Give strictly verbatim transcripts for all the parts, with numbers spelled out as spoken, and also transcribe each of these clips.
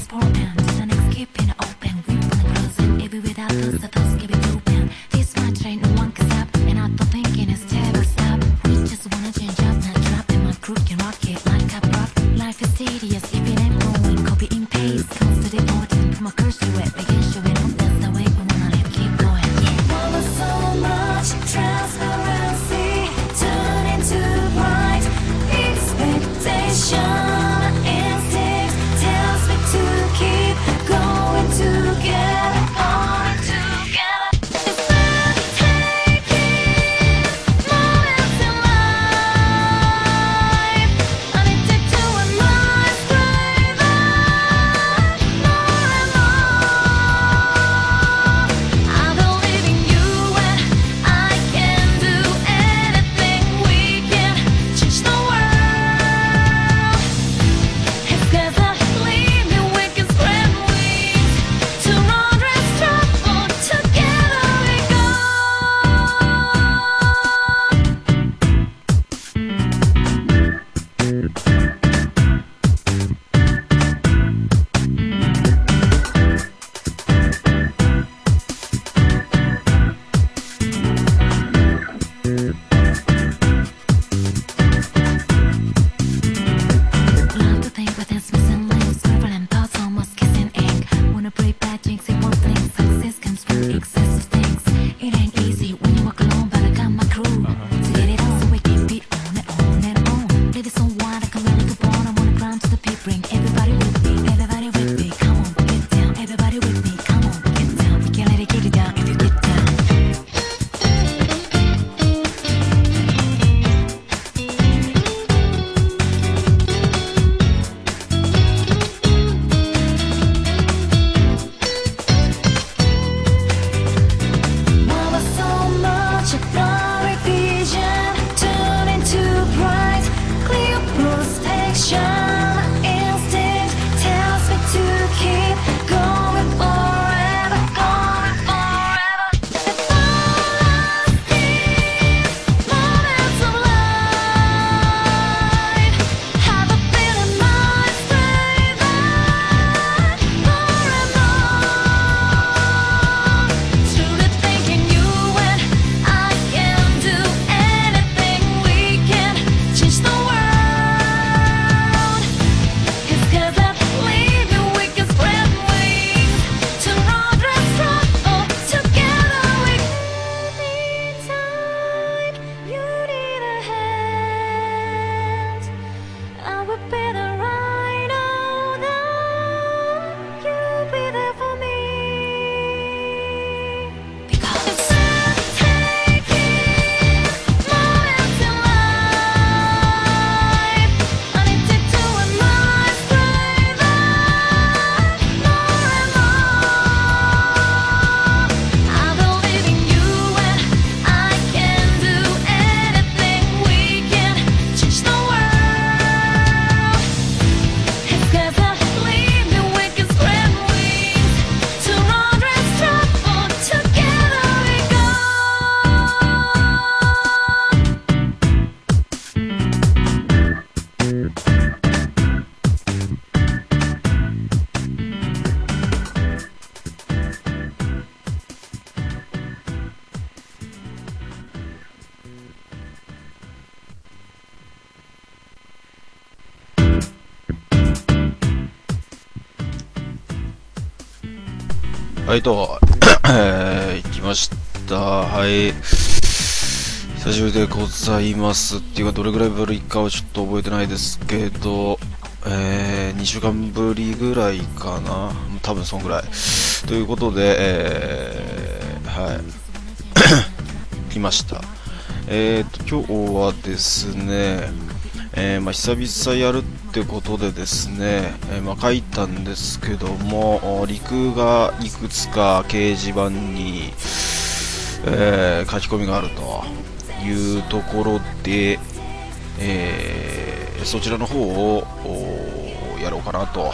はいと、えー、来ました。はい。久しぶりでございますっていうか、どれぐらいぶりかはちょっと覚えてないですけど、えー、にしゅうかんぶりぐらいかな。多分そんぐらい。ということで、えー、はい。来ました。えーと、今日はですね、えーまあ、久々やるってことでですね、えーまあ、書いたんですけども、リクがいくつか掲示板に、えー、書き込みがあるというところで、えー、そちらの方をやろうかなと。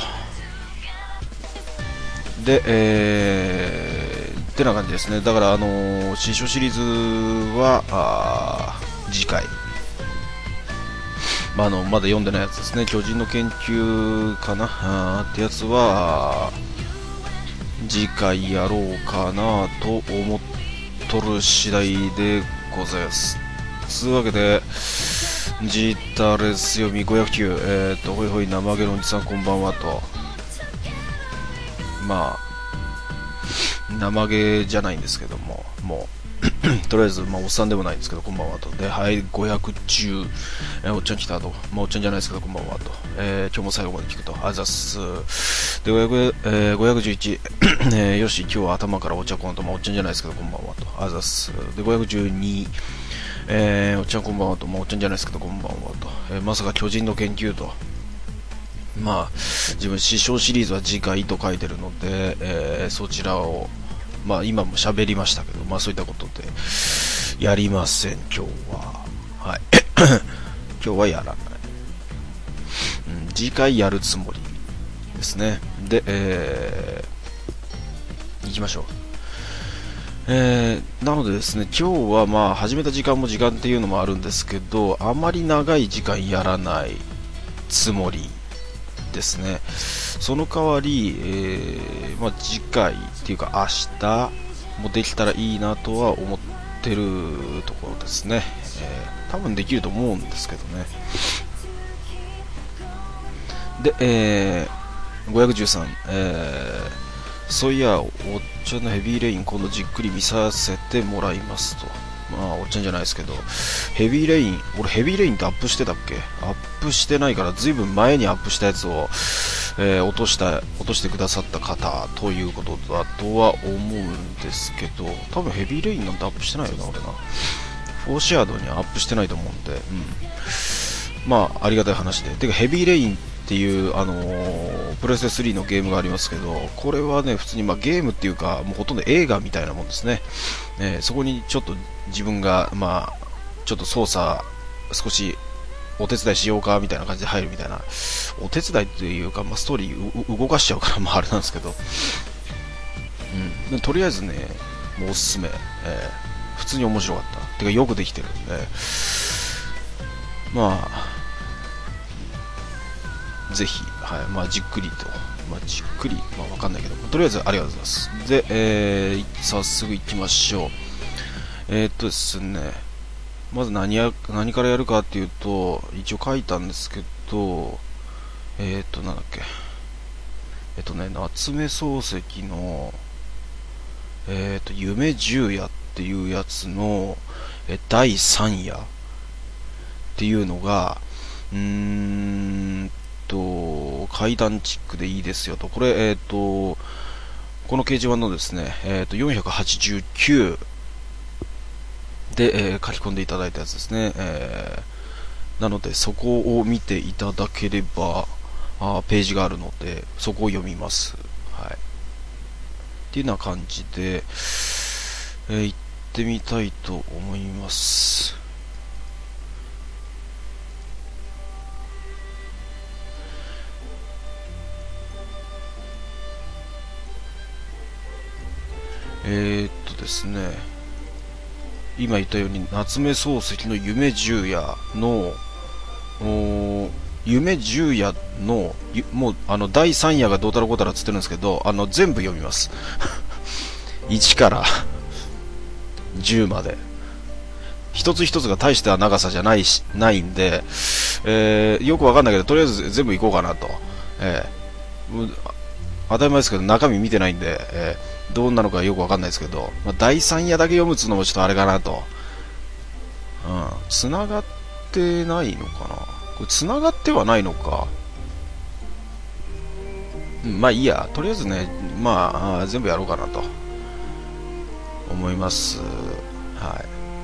で、えー、ってな感じですね。だから、あのー、新書シリーズはあ次回まあ、あのまだ読んでないやつですね。巨人の研究かなあーってやつは次回やろうかなと思っとる次第でございます。つうわけでジータレス読みごひゃくきゅう、えーとほいほい生毛のおじさんこんばんはと、まあ生毛じゃないんですけども、もうとりあえず、まあ、おっさんでもないんですけどこんばんはと、ではいごひゃくじゅう、えー、おっちゃん来たと、まあ、おっちゃんじゃないですけどこんばんはと、えー、今日も最後まで聞くとあざっすでごひゃく、えー、ごひゃくじゅういち、えー、よし今日は頭からお茶こんと、まあ、おっちゃんじゃないですけどこんばんはとあざっすでごひゃくじゅうに、えー、おっちゃんこんばんはと、まあ、おっちゃんじゃないですけどこんばんはと、えー、まさか巨人の研究と、まあ自分師匠シリーズは次回と書いてるので、えー、そちらをまあ今も喋りましたけど、まあそういったことでやりません今日は。はい今日はやらない、うん、次回やるつもりですね。で、えー、行きましょう。えー、なのでですね、今日はまあ始めた時間も時間っていうのもあるんですけど、あまり長い時間やらないつもりですね。その代わり、えーまあ、次回っていうか明日もできたらいいなとは思ってるところですね。えー、多分できると思うんですけどね。で、えー、ごひゃくじゅうさん、えー、そういやおっちゃんのヘビーレイン今度じっくり見させてもらいますと。まあおっちゃんじゃないですけど、ヘビーレイン、俺ヘビーレインってアップしてたっけ？アップしてないから、ずいぶん前にアップしたやつを、えー、落とした落としてくださった方ということだとは思うんですけど、多分ヘビーレインなんてアップしてないよな俺な。フォーシアードにはアップしてないと思うんで、うん、まあありがたい話で。てかヘビーレインっていう、あのー、プレステスリーのゲームがありますけど、これはね普通にまあゲームっていうかもうほとんど映画みたいなもんですね。えー、そこにちょっと自分がまあちょっと操作少しお手伝いしようかみたいな感じで入るみたいな、お手伝いというか、まあ、ストーリー動かしちゃうからまああれなんですけど、うん、とりあえずねもうおすすめ、えー、普通に面白かった。てかよくできてる、えー、まあぜひ、はい、まあじっくりと、まあ、じっくり、まあわかんないけど、とりあえずありがとうございます。で、えー、早速行きましょう。えー、っとですね、まず何や何からやるかっていうと、一応書いたんですけど、えー、っとなんだっけ、えっとね夏目漱石のえー、っと夢十夜っていうやつのえだいさん夜っていうのがうーんと怪談チックでいいですよと。これえー、っとこの掲示板のですね、えー、っとよんひゃくはちじゅうきゅうで、えー、書き込んでいただいたやつですね。えー、なのでそこを見ていただければあページがあるのでそこを読みます。はい。っていうような感じで、えー、行ってみたいと思います。えー、っとですね、今言ったように夏目漱石の夢十夜の夢十夜のもうあのだいさん夜がどうたらこうたらつってるんですけど、あの全部読みますいちからじゅうまで一つ一つが大した長さじゃないしないんで、えー、よくわかんないけどとりあえず全部いこうかなと、えー、当たり前ですけど中身見てないんで、えー、どうなのかよくわかんないですけど、まあ、だいさん夜だけ読むっつうのもちょっとあれかなと。うん、繋がってないのかな、これ繋がってはないのか、うん、まあいいや、とりあえずね、まあ全部やろうかなと思います。はい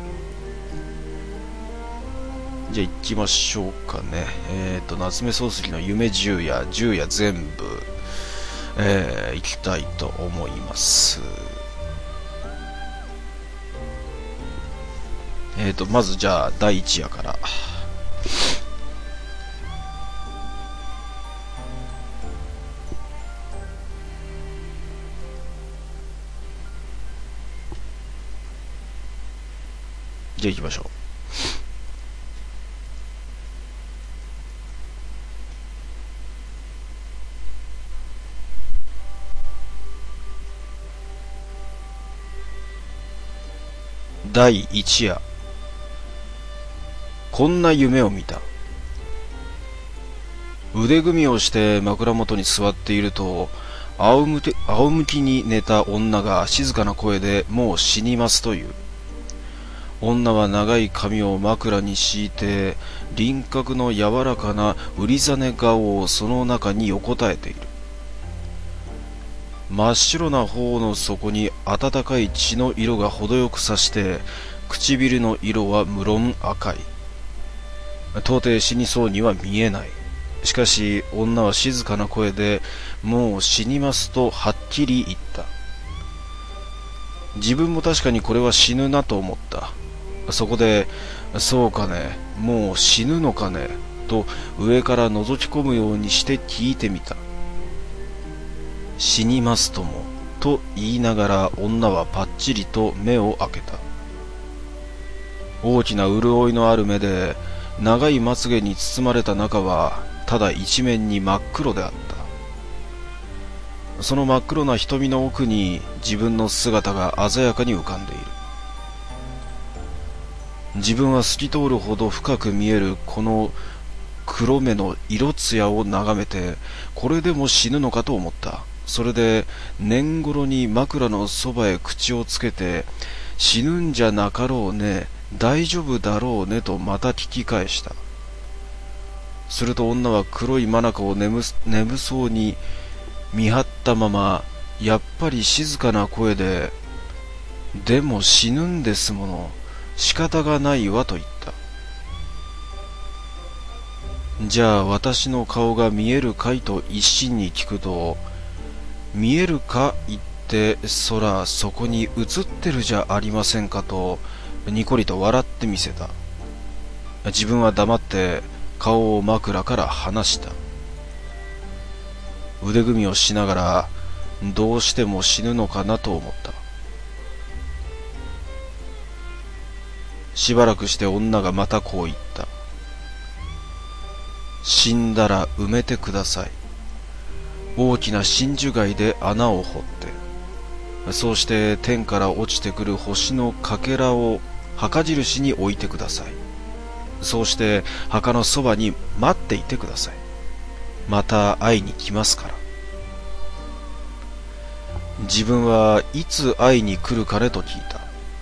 、じゃあ行きましょうかね。えっ、ー、と夏目漱石の夢十夜十夜全部、えー、行きたいと思います。えっ、ー、とまずじゃあだいいち夜からじゃあ行きましょう。 だいいち夜。こんな夢を見た。腕組みをして枕元に座っていると、仰向け、仰向きに寝た女が静かな声でもう死にますという。女は長い髪を枕に敷いて、輪郭の柔らかなうりざね顔をその中に横たえている。真っ白な頬の底に温かい血の色が程よくさして、唇の色は無論赤い。到底死にそうには見えない。しかし女は静かな声でもう死にますとはっきり言った。自分も確かにこれは死ぬなと思った。そこで、そうかね、もう死ぬのかね、と上から覗き込むようにして聞いてみた。死にますとも、と言いながら女はパッチリと目を開けた。大きな潤いのある目で、長いまつげに包まれた中は、ただ一面に真っ黒であった。その真っ黒な瞳の奥に自分の姿が鮮やかに浮かんでいる。自分は透き通るほど深く見えるこの黒目の色艶を眺めて、これでも死ぬのかと思った。それで年頃に枕のそばへ口をつけて、死ぬんじゃなかろうね、大丈夫だろうねとまた聞き返した。すると女は黒い眼を眠眠そうに見張ったまま、やっぱり静かな声で、でも死ぬんですもの。仕方がないわと言った。じゃあ私の顔が見えるかいと一心に聞くと、見えるか言ってそらそこに映ってるじゃありませんかとにこりと笑ってみせた。自分は黙って顔を枕から離した。腕組みをしながらどうしても死ぬのかなと思った。しばらくして女がまたこう言った。死んだら埋めてください。大きな真珠貝で穴を掘って、そうして天から落ちてくる星のかけらを墓印に置いてください。そうして墓のそばに待っていてください。また会いに来ますから。自分はいつ会いに来るかねと聞いた。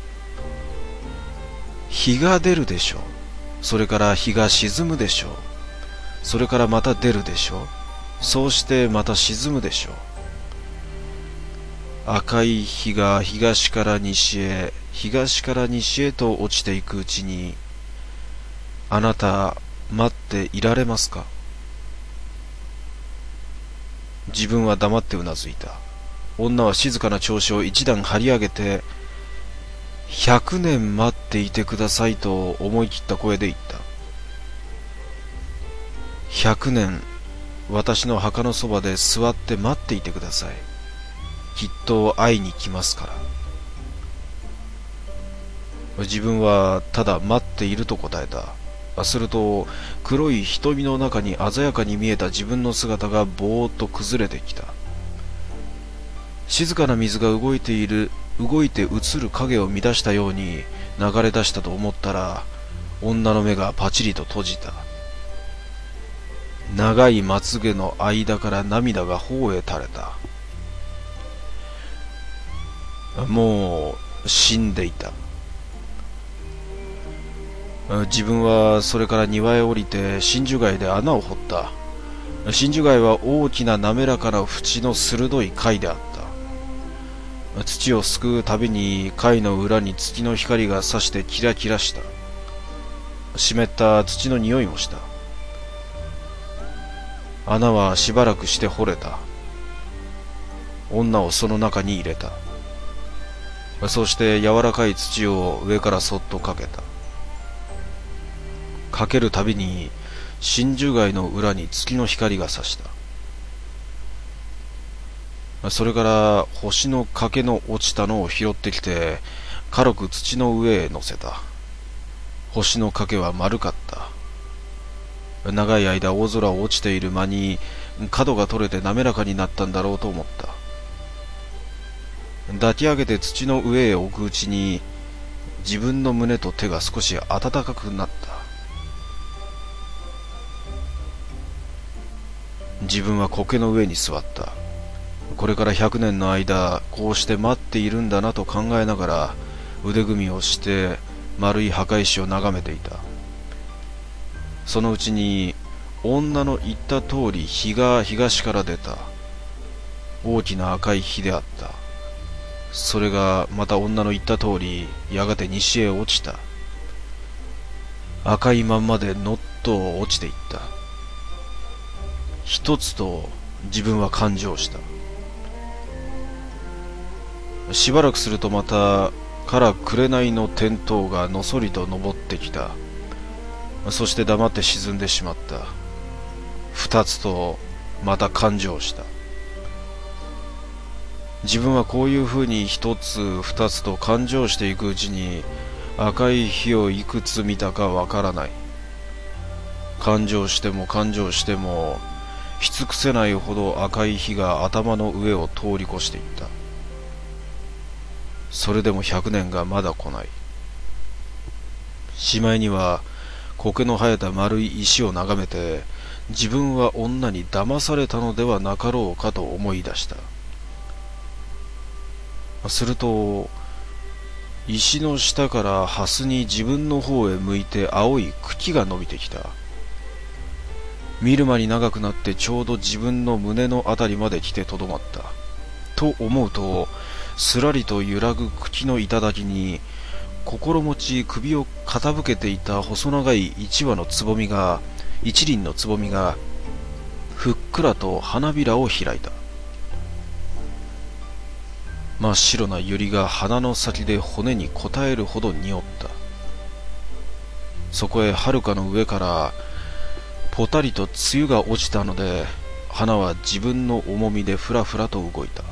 日が出るでしょう。それから日が沈むでしょう。それからまた出るでしょう。そうしてまた沈むでしょう。赤い日が東から西へ、東から西へと落ちていくうちに、あなた待っていられますか？自分は黙ってうなずいた。女は静かな調子を一段張り上げて、百年待っていてくださいと思い切った声で言った。百年、私の墓のそばで座って待っていてください。きっと会いに来ますから。自分はただ待っていると答えた。すると黒い瞳の中に鮮やかに見えた自分の姿がぼーっと崩れてきた。静かな水が動いている動いて映る影を乱したように流れ出したと思ったら、女の目がパチリと閉じた。長いまつげの間から涙が頬へ垂れた。もう死んでいた。自分はそれから庭へ降りて真珠貝で穴を掘った。真珠貝は大きな滑らかな縁の鋭い貝であった。土をすくうたびに貝の裏に月の光が差してキラキラした。湿った土の匂いもした。穴はしばらくして掘れた。女をその中に入れた。そして柔らかい土を上からそっとかけた。かけるたびに真珠貝の裏に月の光が差した。それから星の欠けの落ちたのを拾ってきて軽く土の上へ乗せた。星の欠けは丸かった。長い間大空を落ちている間に角が取れて滑らかになったんだろうと思った。抱き上げて土の上へ置くうちに自分の胸と手が少し温かくなった。自分は苔の上に座った。これから百年の間、こうして待っているんだなと考えながら、腕組みをして丸い墓石を眺めていた。そのうちに、女の言った通り日が東から出た。大きな赤い火であった。それがまた女の言った通り、やがて西へ落ちた。赤いまんまでのっと落ちていった。一つと自分は感情した。しばらくするとまたから紅の点灯がのそりと昇ってきた。そして黙って沈んでしまった。二つとまた感情した。自分はこういうふうに一つ二つと感情していくうちに赤い火をいくつ見たかわからない。感情しても感情してもしつくせないほど赤い火が頭の上を通り越していった。それでも百年がまだ来ない。しまいには苔の生えた丸い石を眺めて、自分は女に騙されたのではなかろうかと思い出した。すると、石の下からハスに自分の方へ向いて青い茎が伸びてきた。見る間に長くなってちょうど自分の胸のあたりまで来てとどまった。と思うと、すらりと揺らぐ茎の頂に、心持ち首を傾けていた細長い一羽のつぼみが、一輪のつぼみが、ふっくらと花びらを開いた。真っ白な百合が鼻の先で骨に応えるほど匂った。そこへ遥かの上から、ぽたりと露が落ちたので、花は自分の重みでふらふらと動いた。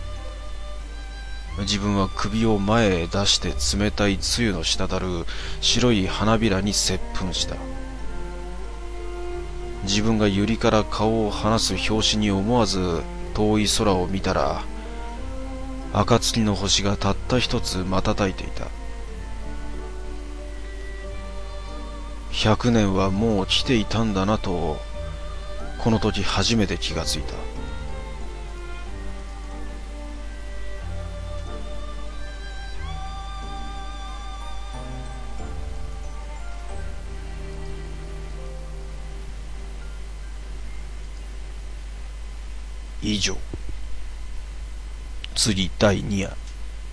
自分は首を前へ出して冷たい露の滴る白い花びらに接吻した。自分が百合から顔を離す拍子に思わず遠い空を見たら、暁の星がたった一つ瞬いていた。百年はもう来ていたんだなと、この時初めて気がついた。以上。次だいに夜。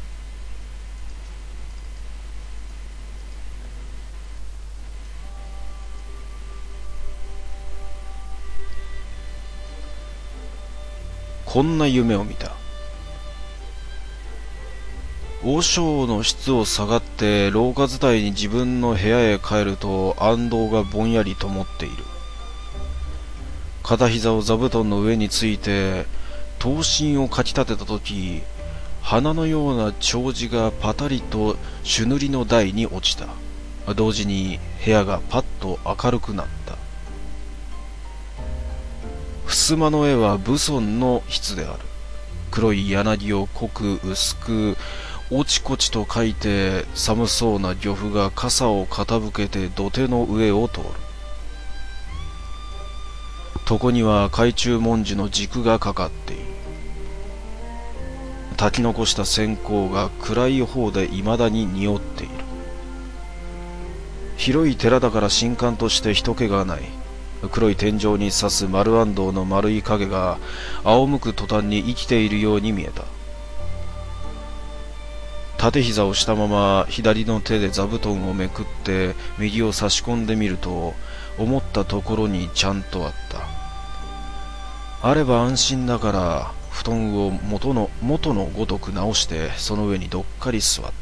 こんな夢を見た。和尚の室を下がって廊下伝いに自分の部屋へ帰ると暗道がぼんやり灯っている。片膝を座布団の上について刀身をかき立てたとき、花のような障子がパタリと朱塗りの台に落ちた。同時に部屋がパッと明るくなった。襖の絵は武尊の筆である。黒い柳を濃く薄く、おちこちと書いて寒そうな漁夫が傘を傾けて土手の上を通る。床には懐中文字の軸がかかっている。炊き残した線香が暗い方で未だに匂っている。広い寺だから新館として人気がない。黒い天井に差す丸暗堂の丸い影が仰向く途端に生きているように見えた。縦膝をしたまま左の手で座布団をめくって右を差し込んでみると、思ったところにちゃんとあった。あれば安心だから布団を元の元のごとく直してその上にどっかり座った。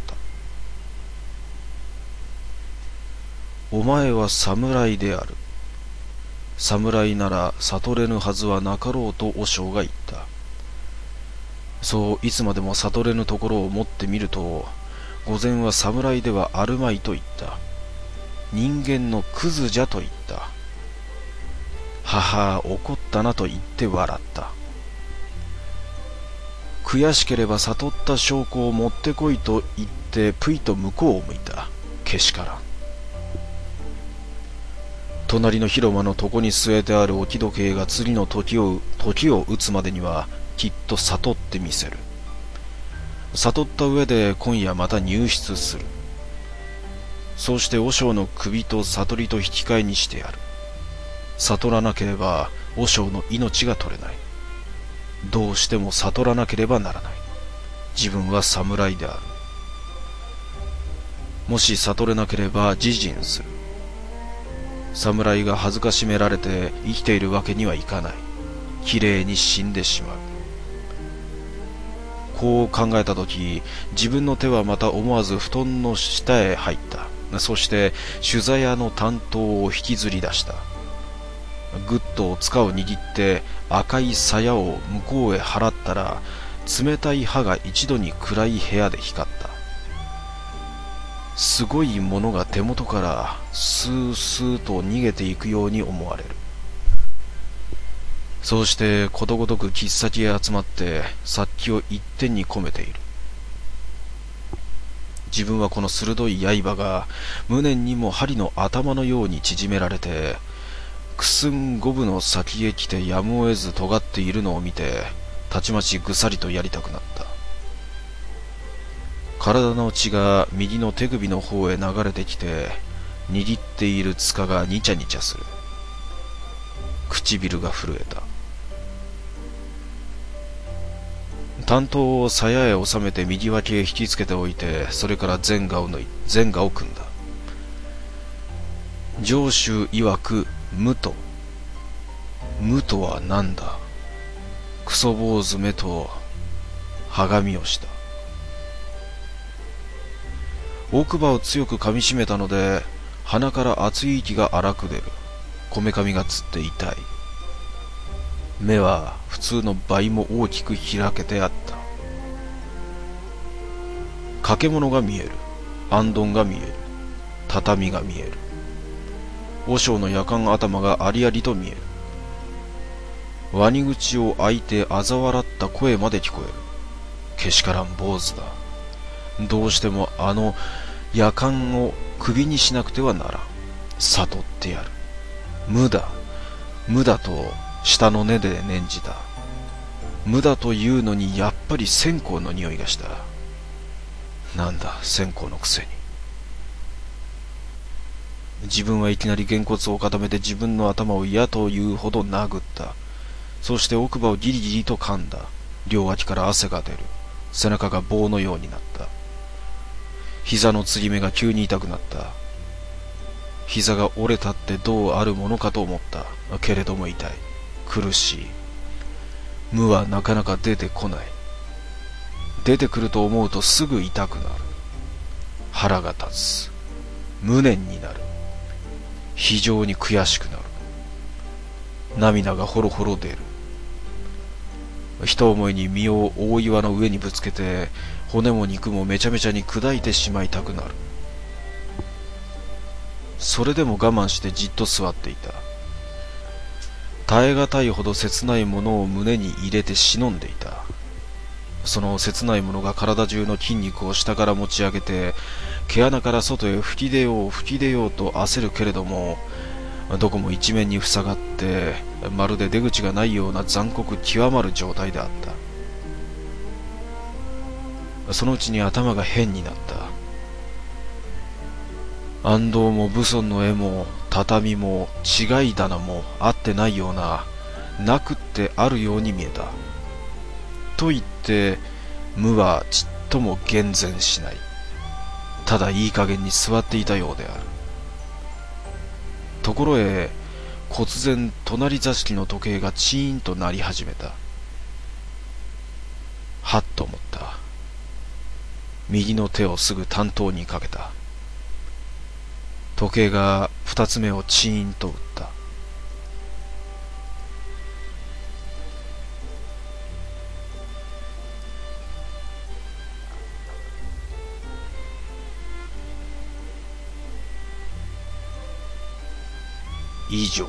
お前は侍である。侍なら悟れぬはずはなかろうと和尚が言った。そういつまでも悟れぬところを持ってみると、御前は侍ではあるまいと言った。人間のクズじゃと言った。はは、怒ったなと言って笑った。悔しければ悟った証拠を持ってこいと言ってぷいと向こうを向いた。 けしからん。隣の広間の床に据えてある置き時計が次の時を時を打つまでにはきっと悟ってみせる。悟った上で今夜また入室する。そうして和尚の首と悟りと引き換えにしてやる。悟らなければ和尚の命が取れない。どうしても悟らなければならない。自分は侍である。もし悟れなければ自尽する。侍が恥ずかしめられて生きているわけにはいかない。きれいに死んでしまう。こう考えたとき、自分の手はまた思わず布団の下へ入った。そして取材屋の担当を引きずり出した。ぐっと塚を握って赤い鞘を向こうへ払ったら、冷たい刃が一度に暗い部屋で光った。すごいものが手元からスースーと逃げていくように思われる。そうしてことごとく切っ先へ集まって殺気を一点に込めている。自分はこの鋭い刃が無念にも針の頭のように縮められて、くすん五分の先へ来てやむを得ず尖っているのを見て、たちまちぐさりとやりたくなった。体の血が右の手首の方へ流れてきて、握っている塚がニチャニチャする。唇が震えた。担当を鞘へ収めて右脇へ引きつけておいて、それから前牙を抜い前牙を組んだ。上州曰く無と。無とは何だ。クソ坊主めとはがみをした。奥歯を強く噛みしめたので、鼻から熱い息が荒く出る。こめかみがつって痛い。目は普通の倍も大きく開けてあった。掛け物が見える。あんどんが見える。畳が見える。和尚の夜間頭がありありと見える。ワニ口を開いて嘲笑った声まで聞こえる。けしからん坊主だ。どうしてもあの夜間を首にしなくてはならん。悟ってやる。無だ。無だと下の根で念じた。無だというのにやっぱり線香の匂いがした。なんだ線香のくせに。自分はいきなりげんこつを固めて自分の頭を嫌というほど殴った。そして奥歯をギリギリと噛んだ。両脇から汗が出る。背中が棒のようになった。膝の継ぎ目が急に痛くなった。膝が折れたってどうあるものかと思った。けれども痛い。苦しい。無はなかなか出てこない。出てくると思うとすぐ痛くなる。腹が立つ。無念になる。非常に悔しくなる。涙がほろほろ出る。一思いに身を大岩の上にぶつけて、骨も肉もめちゃめちゃに砕いてしまいたくなる。それでも我慢してじっと座っていた。耐え難いほど切ないものを胸に入れて忍んでいた。その切ないものが体中の筋肉を下から持ち上げて、毛穴から外へ吹き出よう吹き出ようと焦るけれども、どこも一面に塞がって、まるで出口がないような残酷極まる状態であった。そのうちに頭が変になった。安藤も武尊の絵も畳も違い棚もあってないような、なくってあるように見えた。と言って無はちっとも厳然しない。ただいい加減に座っていたようである。ところへ忽然隣座敷の時計がチーンと鳴り始めた。はっと思った。右の手をすぐ担当にかけた。時計が二つ目をチーンと打った。以上。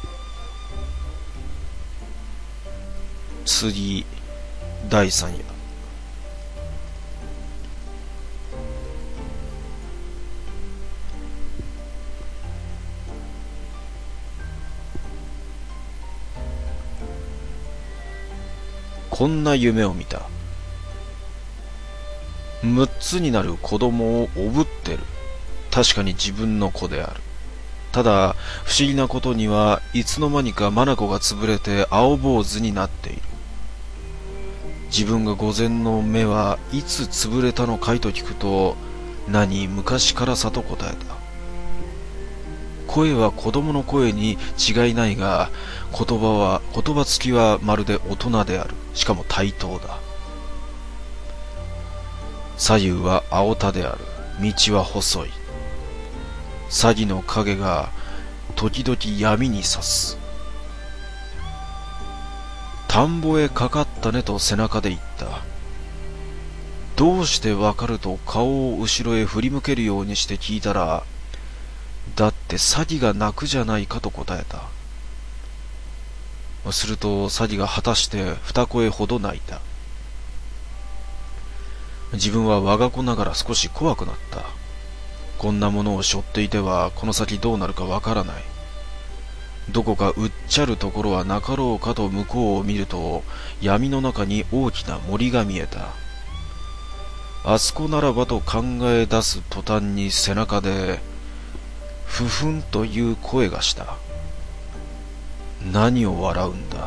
次、第三夜。 こんな夢を見た。むっつになる子供をおぶってる。確かに自分の子である。ただ不思議なことにはいつの間にか眼が潰れて青坊主になっている。自分が午前の目はいつ潰れたのかいと聞くと、何、昔からさと答えた。声は子供の声に違いないが、言葉は言葉つきはまるで大人である。しかも対等だ。左右は青田である。道は細い。詐欺の影が時々闇に差す。田んぼへかかったねと背中で言った。どうしてわかると顔を後ろへ振り向けるようにして聞いたら、だって詐欺が泣くじゃないかと答えた。すると詐欺が果たして二声ほど泣いた。自分は我が子ながら少し怖くなった。こんなものを背負っていてはこの先どうなるかわからない。どこかうっちゃるところはなかろうかと向こうを見ると、闇の中に大きな森が見えた。あそこならばと考え出す途端に背中でふふんという声がした。何を笑うんだ。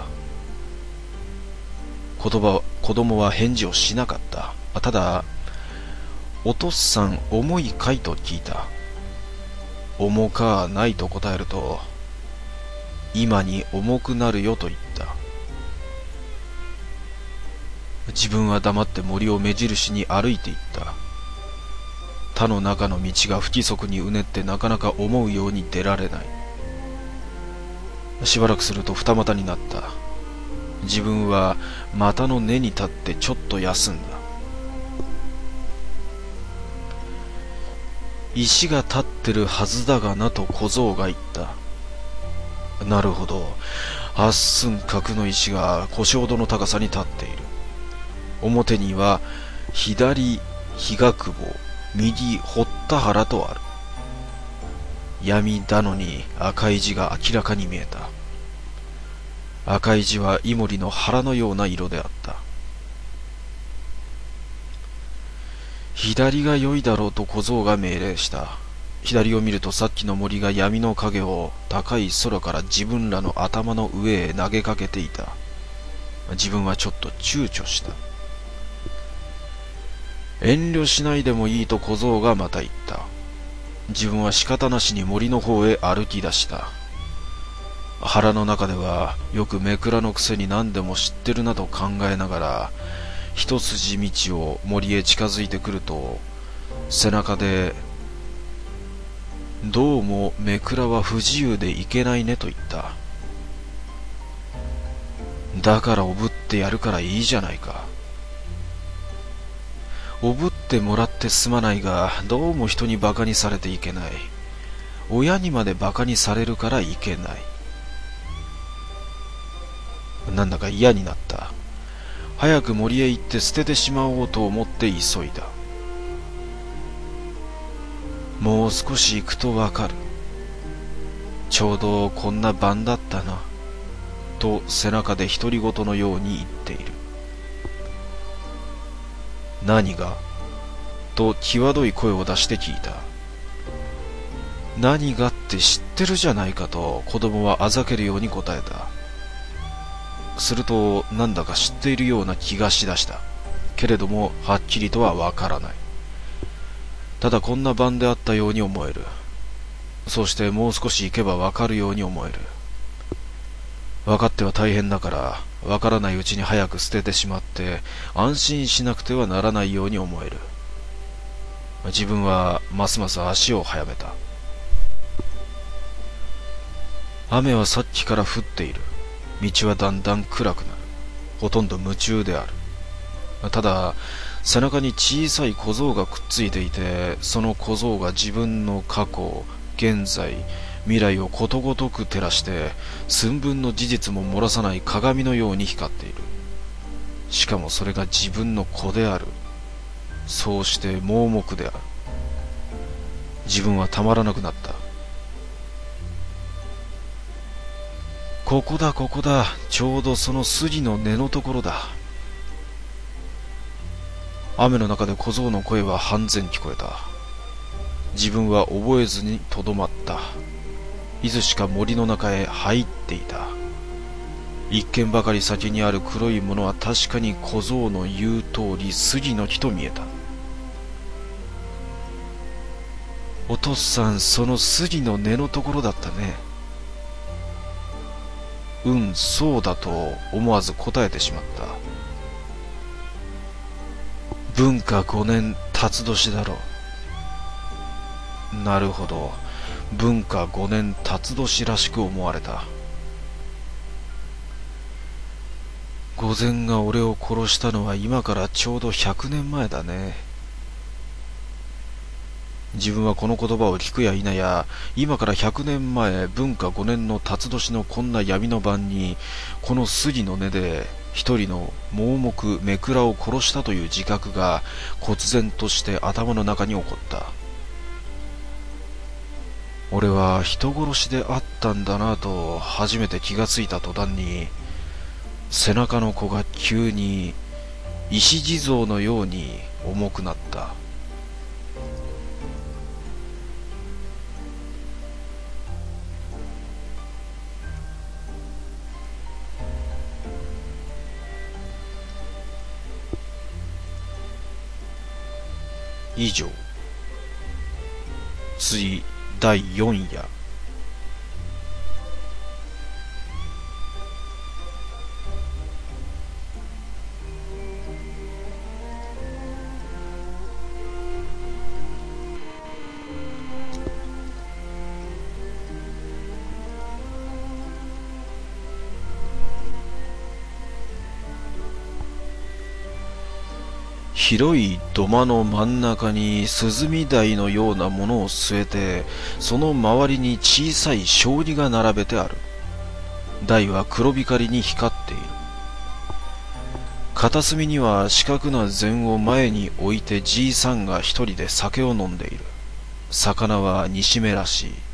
言葉子供は返事をしなかった。ただ、お父さん重いかいと聞いた。重かないと答えると、今に重くなるよと言った。自分は黙って森を目印に歩いていった。田の中の道が不規則にうねってなかなか思うように出られない。しばらくすると二股になった。自分は股の根に立ってちょっと休んだ。石が立ってるはずだがなと小僧が言った。なるほど。八寸角の石が腰ほどの高さに立っている。表には左日が久保、右堀田原とある。闇だのに赤い字が明らかに見えた。赤い字はイモリの腹のような色であった。左が良いだろうと小僧が命令した。左を見るとさっきの森が闇の影を高い空から自分らの頭の上へ投げかけていた。自分はちょっと躊躇した。遠慮しないでもいいと小僧がまた言った。自分は仕方なしに森の方へ歩き出した。腹の中ではよくめくらのくせに何でも知ってるなと考えながら、一筋道を森へ近づいてくると、背中でどうもめくらは不自由でいけないねと言った。だからおぶってやるからいいじゃないか。おぶってもらってすまないが、どうも人にバカにされていけない。親にまでバカにされるからいけない。なんだか嫌になった。早く森へ行って捨ててしまおうと思って急いだ。もう少し行くとわかる。ちょうどこんな晩だったな。と背中で独り言のように言っている。何がと際どい声を出して聞いた。何がって知ってるじゃないかと子供はあざけるように答えた。するとなんだか知っているような気がしだした。けれどもはっきりとはわからない。ただこんな晩であったように思える。そしてもう少し行けばわかるように思える。分かっては大変だから、わからないうちに早く捨ててしまって安心しなくてはならないように思える。自分はますます足を速めた。雨はさっきから降っている。道はだんだん暗くなる。ほとんど夢中である。ただ背中に小さい小僧がくっついていて、その小僧が自分の過去、現在、未来をことごとく照らして寸分の事実も漏らさない鏡のように光っている。しかもそれが自分の子である。そうして盲目である。自分はたまらなくなった。ここだここだ、ちょうどその筋の根のところだ。 雨の中で小僧の声は半然聞こえた。自分は覚えずにとどまった。いつしか森の中へ入っていた。一軒ばかり先にある黒いものは確かに小僧の言う通り杉の木と見えた。お父さん、その杉の根のところだったね。うん、そうだと思わず答えてしまった。文化五年辰年だろう。なるほど、文化五年辰年らしく思われた。御前が俺を殺したのは今からちょうどひゃくねんまえだね。自分はこの言葉を聞くや否や、今からひゃくねんまえ文化五年の辰年のこんな闇の晩に、この杉の根で一人の盲目目倉を殺したという自覚が忽然として頭の中に起こった。俺は人殺しであったんだなと初めて気がついた途端に、背中の子が急に石地蔵のように重くなった。以上、次だいよん夜。広い土間の真ん中に涼台のようなものを据えて、その周りに小さい障子が並べてある。台は黒光りに光っている。片隅には四角な膳を前に置いてじいさんが一人で酒を飲んでいる。魚は煮しめらしい。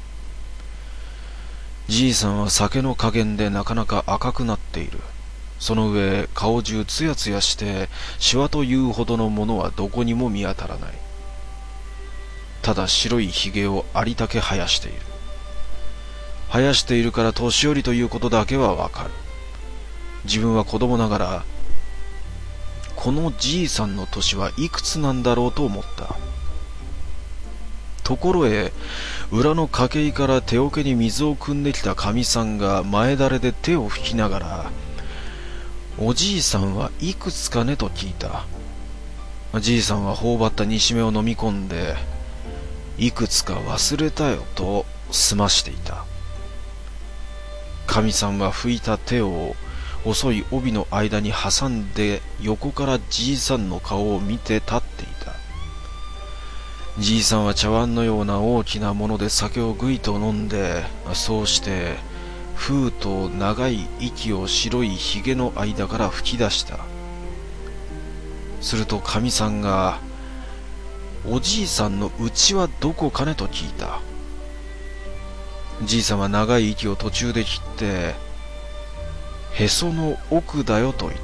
じいさんは酒の加減でなかなか赤くなっている。その上、顔中つやつやして、シワというほどのものはどこにも見当たらない。ただ白いひげをありたけ生やしている。生やしているから年寄りということだけはわかる。自分は子供ながら、このじいさんの年はいくつなんだろうと思った。ところへ、裏の掛井から手桶に水を汲んできたかみさんが前だれで手を拭きながら、おじいさんはいくつかねと聞いた。じいさんは頬張った煮しめを飲み込んで、いくつか忘れたよと済ましていた。かみさんは拭いた手を細い帯の間に挟んで横からじいさんの顔を見て立っていた。じいさんは茶碗のような大きなもので酒をぐいと飲んで、そうしてふうと長い息を白いひげの間から吹き出した。するとかみさんが、おじいさんの家はどこかねと聞いた。じいさんは長い息を途中で切って、へその奥だよと言った。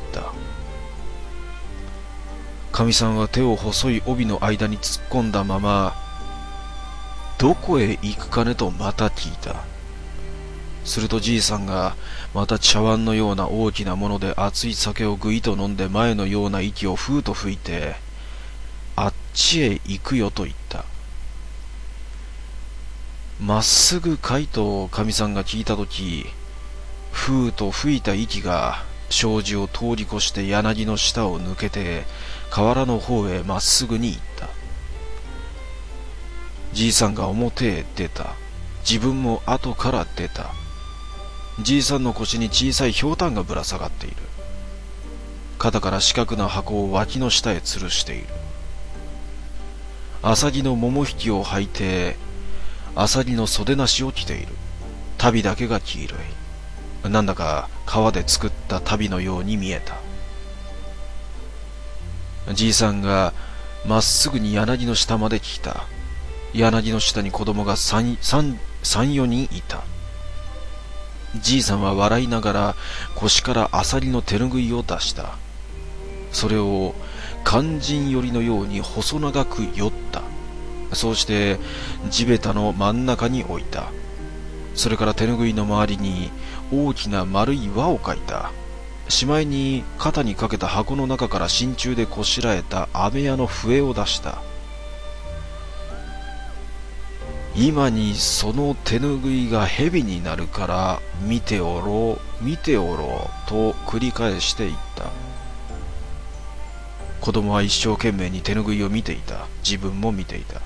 かみさんは手を細い帯の間に突っ込んだまま、どこへ行くかねとまた聞いた。するとじいさんがまた茶碗のような大きなもので熱い酒をぐいと飲んで前のような息をふうと吹いて、あっちへ行くよと言った。まっすぐかいとかみさんが聞いたとき、ふうと吹いた息が障子を通り越して柳の下を抜けて河原の方へまっすぐに行った。じいさんが表へ出た。自分も後から出た。じいさんの腰に小さいひょうたんがぶら下がっている。肩から四角な箱を脇の下へ吊るしている。浅木の桃引きを履いて、浅木の袖なしを着ている。足袋だけが黄色い。なんだか革で作った足袋のように見えた。じいさんがまっすぐに柳の下まで来た。柳の下に子供が三、三、三、四人いた。じいさんは笑いながら腰からアサリの手ぬぐいを出した。 それを肝心よりのように細長くよった。そうして地べたの真ん中に置いた。それから手ぬぐいの周りに大きな丸い輪を描いた。しまいに肩にかけた箱の中から真鍮でこしらえた飴屋の笛を出した。今にその手ぬぐいが蛇になるから見ておろう見ておろうと繰り返していった。子供は一生懸命に手ぬぐいを見ていた。自分も見ていた。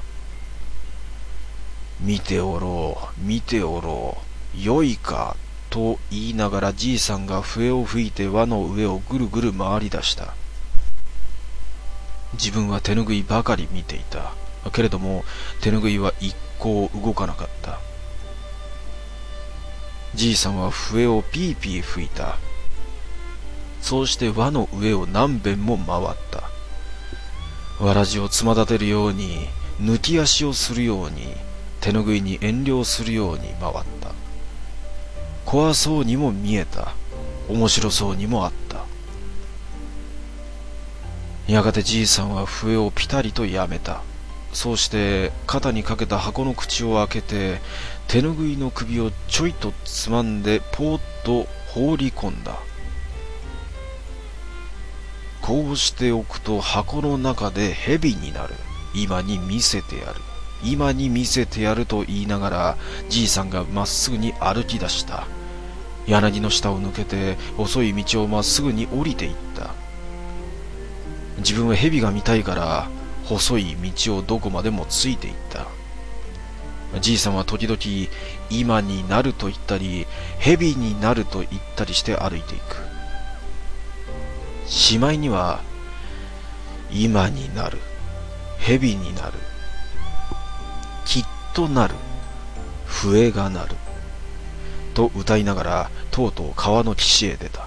見ておろう見ておろうよいかと言いながらじいさんが笛を吹いて輪の上をぐるぐる回り出した。自分は手ぬぐいばかり見ていた。けれども手ぬぐいは一向動かなかった。じいさんは笛をピーピー吹いた。そうして輪の上を何遍も回った。わらじをつま立てるように、抜き足をするように、手ぬぐいに遠慮するように回った。怖そうにも見えた。面白そうにもあった。やがてじいさんは笛をピタリとやめた。そうして肩にかけた箱の口を開けて、手ぬぐいの首をちょいとつまんでポーッと放り込んだ。こうしておくと箱の中で蛇になる。今に見せてやる。今に見せてやると言いながら、じいさんがまっすぐに歩き出した。柳の下を抜けて細い道をまっすぐに降りていった。自分は蛇が見たいから細い道をどこまでもついていった。じいさんは時々今になると言ったり蛇になると言ったりして歩いていく。しまいには今になる、蛇になる、きっとなる、笛が鳴ると歌いながらとうとう川の岸へ出た。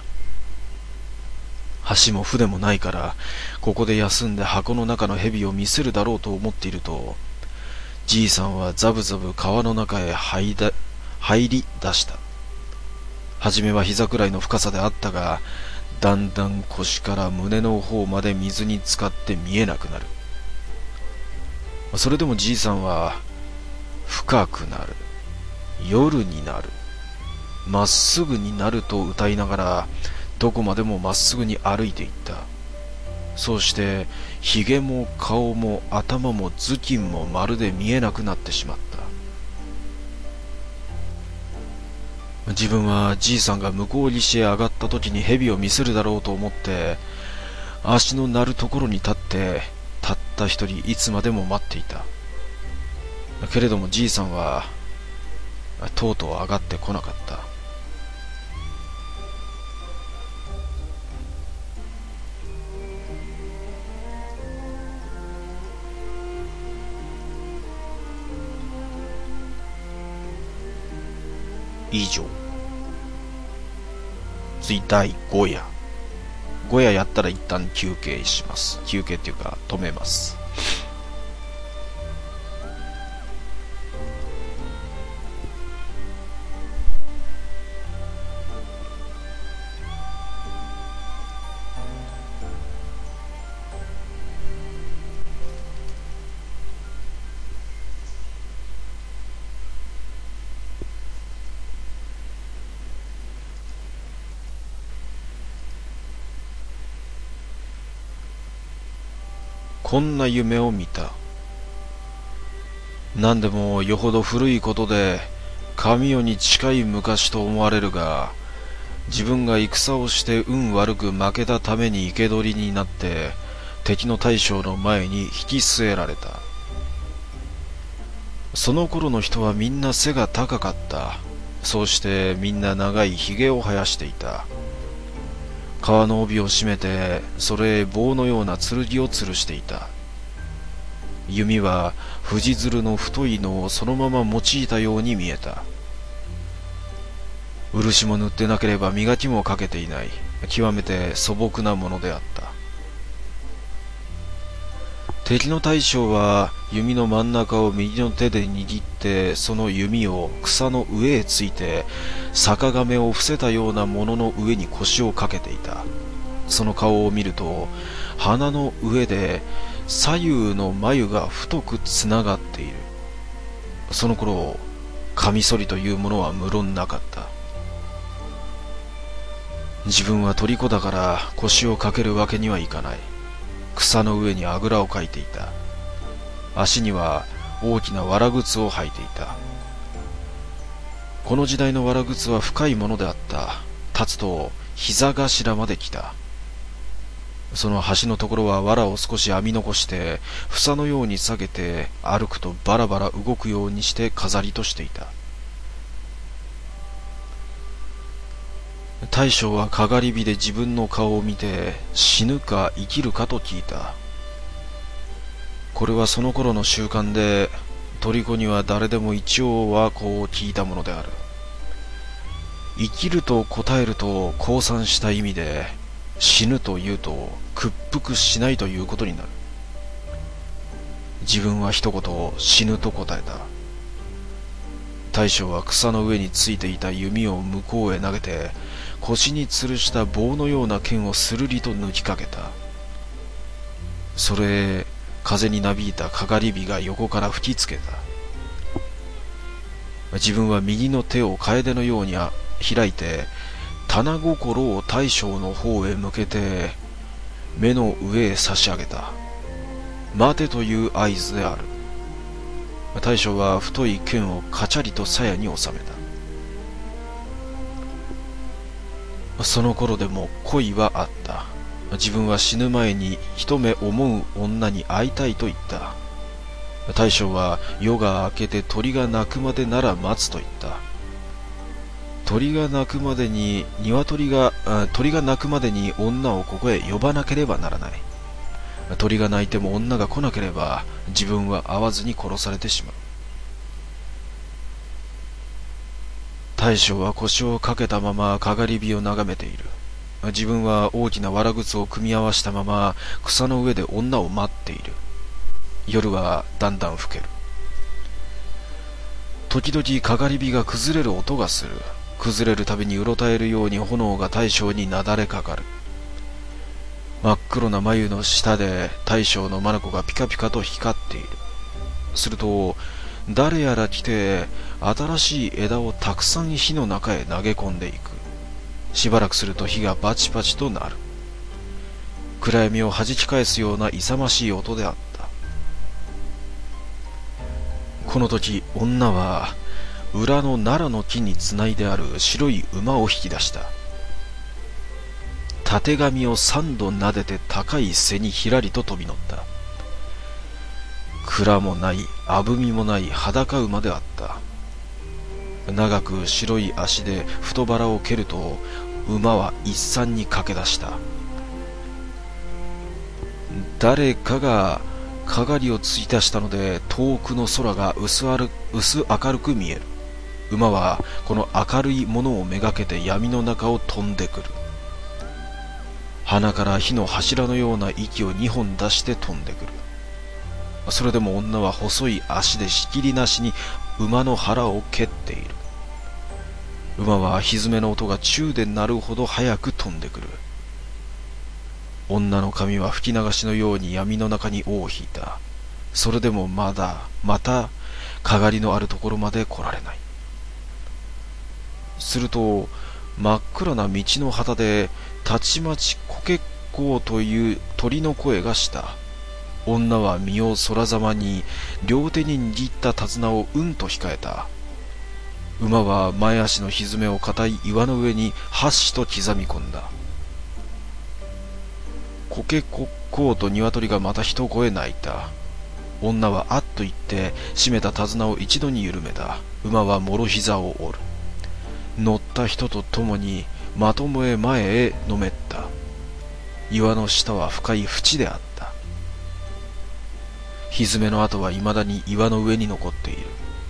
橋も船もないからここで休んで箱の中の蛇を見せるだろうと思っていると、じいさんはザブザブ川の中へ入りだ入り出した。はじめは膝くらいの深さであったが、だんだん腰から胸の方まで水に浸かって見えなくなる。それでもじいさんは深くなる、夜になる、まっすぐになると歌いながらどこまでもまっすぐに歩いていった。そうしてひげも顔も頭も頭巾もまるで見えなくなってしまった。自分はじいさんが向こう岸へ上がった時に蛇を見せるだろうと思って足の鳴るところに立ってたった一人いつまでも待っていた。けれどもじいさんはとうとう上がってこなかった。以上。次だいご夜。ご夜やったら一旦休憩します。休憩っていうか止めます。こんな夢を見た。何でもよほど古いことで神代に近い昔と思われるが、自分が戦をして運悪く負けたために生け捕りになって敵の大将の前に引き据えられた。その頃の人はみんな背が高かった。そうしてみんな長いひげを生やしていた。革の帯を締めてそれへ棒のような剣を吊るしていた。弓は藤鶴の太いのをそのまま用いたように見えた。漆も塗ってなければ磨きもかけていない、極めて素朴なものであった。敵の大将は弓の真ん中を右の手で握って、その弓を草の上へついて、坂亀を伏せたようなものの上に腰をかけていた。 その顔を見ると、鼻の上で左右の眉が太くつながっている。その頃、カミソリというものは無論なかった。自分は虜だから腰をかけるわけにはいかない。草の上にあぐらをかいていた。足には大きな藁靴を履いていた。この時代の藁靴は深いものであった。立つと膝頭まで来た。その端のところは藁を少し編み残して、房のように下げて歩くとバラバラ動くようにして飾りとしていた。大将はかがり火で自分の顔を見て、死ぬか生きるかと聞いた。これはその頃の習慣で、虜には誰でも一応はこう聞いたものである。生きると答えると降参した意味で、死ぬと言うと屈服しないということになる。自分は一言死ぬと答えた。大将は草の上についていた弓を向こうへ投げて、腰に吊るした棒のような剣をするりと抜きかけた。それ、風になびいたかがり火が横から吹きつけた。自分は右の手を楓のように開いて、棚心を大将の方へ向けて、目の上へ差し上げた。待てという合図である。大将は太い剣をカチャリと鞘に収めた。その頃でも恋はあった。自分は死ぬ前に一目思う女に会いたいと言った。大将は夜が明けて鳥が鳴くまでなら待つと言った。鳥が鳴くまでに鶏が鳥が鳴くまでに女をここへ呼ばなければならない。鳥が鳴いても女が来なければ自分は会わずに殺されてしまう。大将は腰をかけたままかがり火を眺めている。自分は大きな藁靴を組み合わしたまま草の上で女を待っている。夜はだんだん更ける。時々かがり火が崩れる音がする。崩れるたびにうろたえるように炎が大将になだれかかる。真っ黒な眉の下で大将の眼がピカピカと光っている。すると誰やら来て新しい枝をたくさん火の中へ投げ込んでいく。しばらくすると火がバチバチとなる。暗闇を弾き返すような勇ましい音であった。この時女は裏の奈良の木につないである白い馬を引き出した。たてがみを三度撫でて高い背にひらりと飛び乗った。蔵もない、あぶみもない裸馬であった。長く白い足で太腹を蹴ると馬は一産に駆け出した。誰かがかがりをついたしたので遠くの空が薄ある薄明るく見える。馬はこの明るいものをめがけて闇の中を飛んでくる。鼻から火の柱のような息を二本出して飛んでくる。それでも女は細い足でしきりなしに馬の腹を蹴っている。馬は蹄の音が宙で鳴るほど早く飛んでくる。女の髪は吹き流しのように闇の中に尾を引いた。それでもまだまたかがりのあるところまで来られない。すると真っ暗な道の旗でたちまちコケッコーという鳥の声がした。女は身を空ざまに両手に握った手綱をうんと控えた。馬は前足の蹄を固い岩の上にはっしと刻み込んだ。コケコッコーと鶏がまた一声鳴いた。女はあっと言って締めた手綱を一度に緩めた。馬はもろ膝を折る。乗った人と共にまともへ前へのめった。岩の下は深い淵であった。蹄の跡はいまだに岩の上に残っている。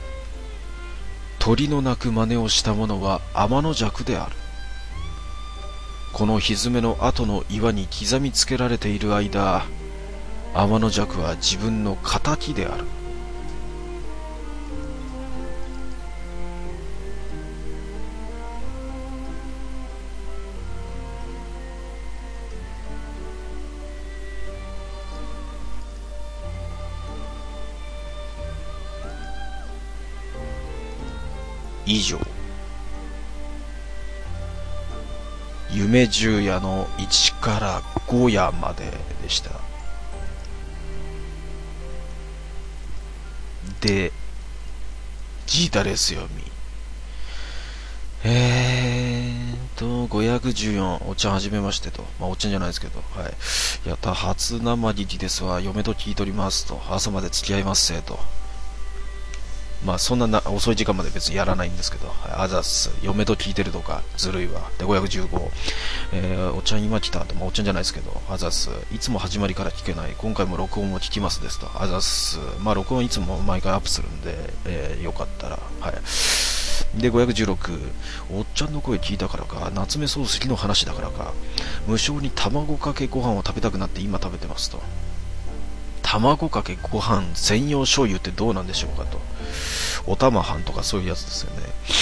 鳥の鳴く真似をした者は天の弱である。この蹄の跡の岩に刻みつけられている間、天の弱は自分の仇である。 以上。夢十夜のいちからご夜まででした。で、ジータレス読み。えーと、ごひゃくじゅうよん、おっちゃんはじめましてと。まあ、おっちゃんじゃないですけど。はい。やった、初生聞きですわ。嫁と聞いとりますと。朝まで付き合いますせと。まあ、そんなな遅い時間まで別にやらないんですけど。はい、あざっす。嫁と聞いてるとか、ずるいわ。で、ごひゃくじゅうご。えー、おっちゃん今来たと。まあ、おっちゃんじゃないですけど。あざっす。いつも始まりから聞けない。今回も録音も聞きますですと。あざっす。まあ、録音いつも毎回アップするんで、えー、よかったら。はい。で、ごひゃくじゅうろく、おっちゃんの声聞いたからか、夏目漱石の話だからか、無性に卵かけご飯を食べたくなって今食べてますと。卵かけご飯専用醤油ってどうなんでしょうかと。おたまはんとかそういうやつですよね。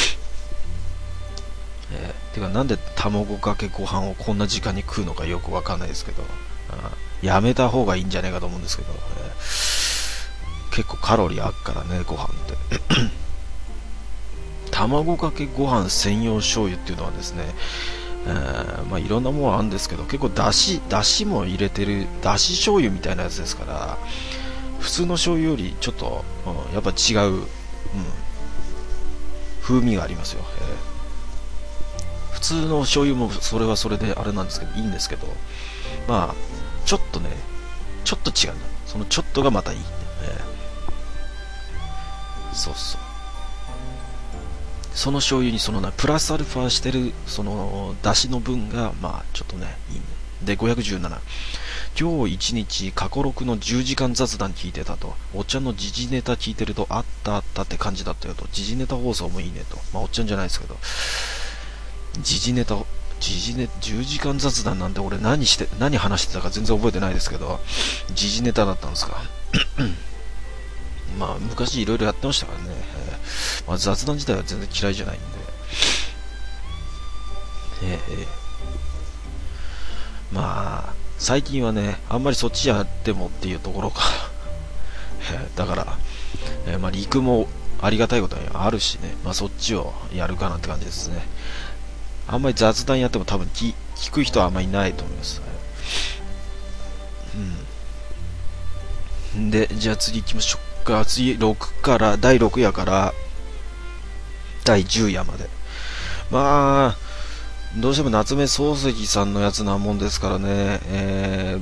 えー、てかなんで卵かけご飯をこんな時間に食うのかよくわかんないですけど、あやめた方がいいんじゃないかと思うんですけど、えー、結構カロリーあっからね、ご飯って卵かけご飯専用醤油っていうのはですね、えー、まあいろんなものあるんですけど、結構だし、だしも入れてる、だし醤油みたいなやつですから、普通の醤油よりちょっと、うん、やっぱ違う、うん、風味がありますよ、えー、普通の醤油もそれはそれであれなんですけど、いいんですけど、まあ、ちょっとね、ちょっと違う。そのちょっとがまたいい。えー、そうそう。その醤油にそのなプラスアルファしてるその出汁の分がまあちょっとねいいね。でごひゃくじゅうなな、今日一日過去録のじゅうじかん雑談聞いてたと。おっちゃんの時事ネタ聞いてるとあったあったって感じだったよと。時事ネタ放送もいいねと。まあおっちゃんじゃないですけど、時事ネタ時事ネタじゅうじかん雑談なんて俺何して何話してたか全然覚えてないですけど、時事ネタだったんですか。まあ昔いろいろやってましたからね、えーまあ、雑談自体は全然嫌いじゃないんで、えー、まあ最近はねあんまりそっちやってもっていうところか、えー、だから、えー、まあ陸もありがたいことはあるしね、まあそっちをやるかなって感じですね。あんまり雑談やっても多分聞聞く人はあんまりいないと思います、うん、でじゃあ次行きましょうか。次ろくからだいろく夜からだいじゅう夜まで。まあどうしても夏目漱石さんのやつなもんですからね、え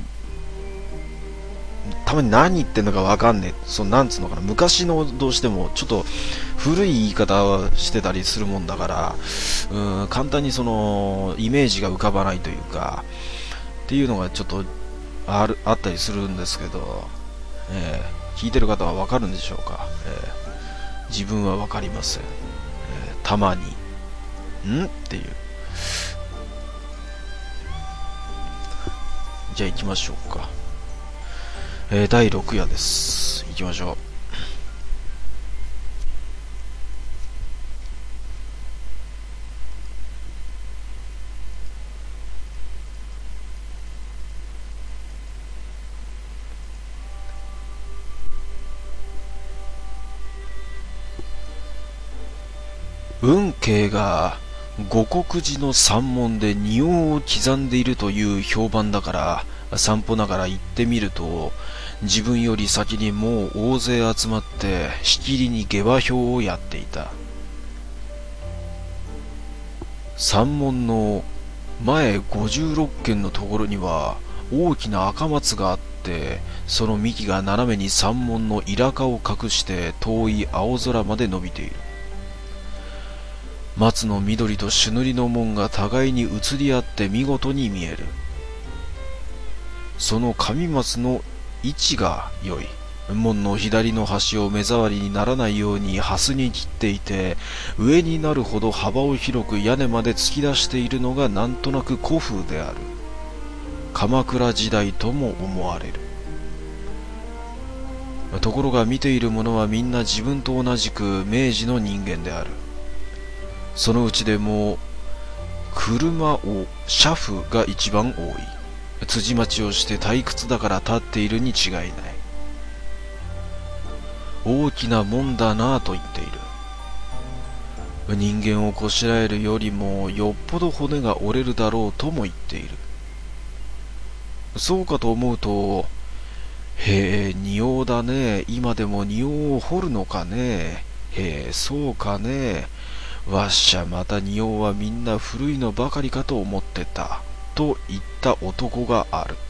ー、たまに何言ってんのかわかんねえ。そのなんつうのかな、昔のどうしてもちょっと古い言い方をしてたりするもんだから、うん、簡単にそのイメージが浮かばないというかっていうのがちょっとあるあったりするんですけど、えー、聞いてる方はわかるんでしょうか。えー、自分はわかりません。えー、たまにんっていう。じゃあ行きましょうか。えー、だいろく夜です。行きましょう。運慶が五穀寺の山門で仁王を刻んでいるという評判だから散歩ながら行ってみると、自分より先にもう大勢集まってしきりに下馬評をやっていた。山門の前ごじゅうろっけんのところには大きな赤松があって、その幹が斜めに山門のイカを隠して遠い青空まで伸びている。松の緑と朱塗りの門が互いに移り合って見事に見える。その上松の位置が良い。門の左の端を目障りにならないように蓮に切っていて、上になるほど幅を広く屋根まで突き出しているのがなんとなく古風である。鎌倉時代とも思われる。ところが見ている者はみんな自分と同じく明治の人間である。そのうちでも車を車夫が一番多い。辻待ちをして退屈だから立っているに違いない。大きなもんだなぁと言っている。 人間をこしらえるよりもよっぽど骨が折れるだろうとも言っている。そうかと思うと、へえ、仁王だね。今でも仁王を掘るのかね。へえ、そうかね。わっしゃ、また仁王はみんな古いのばかりかと思ってた。と言った男がある。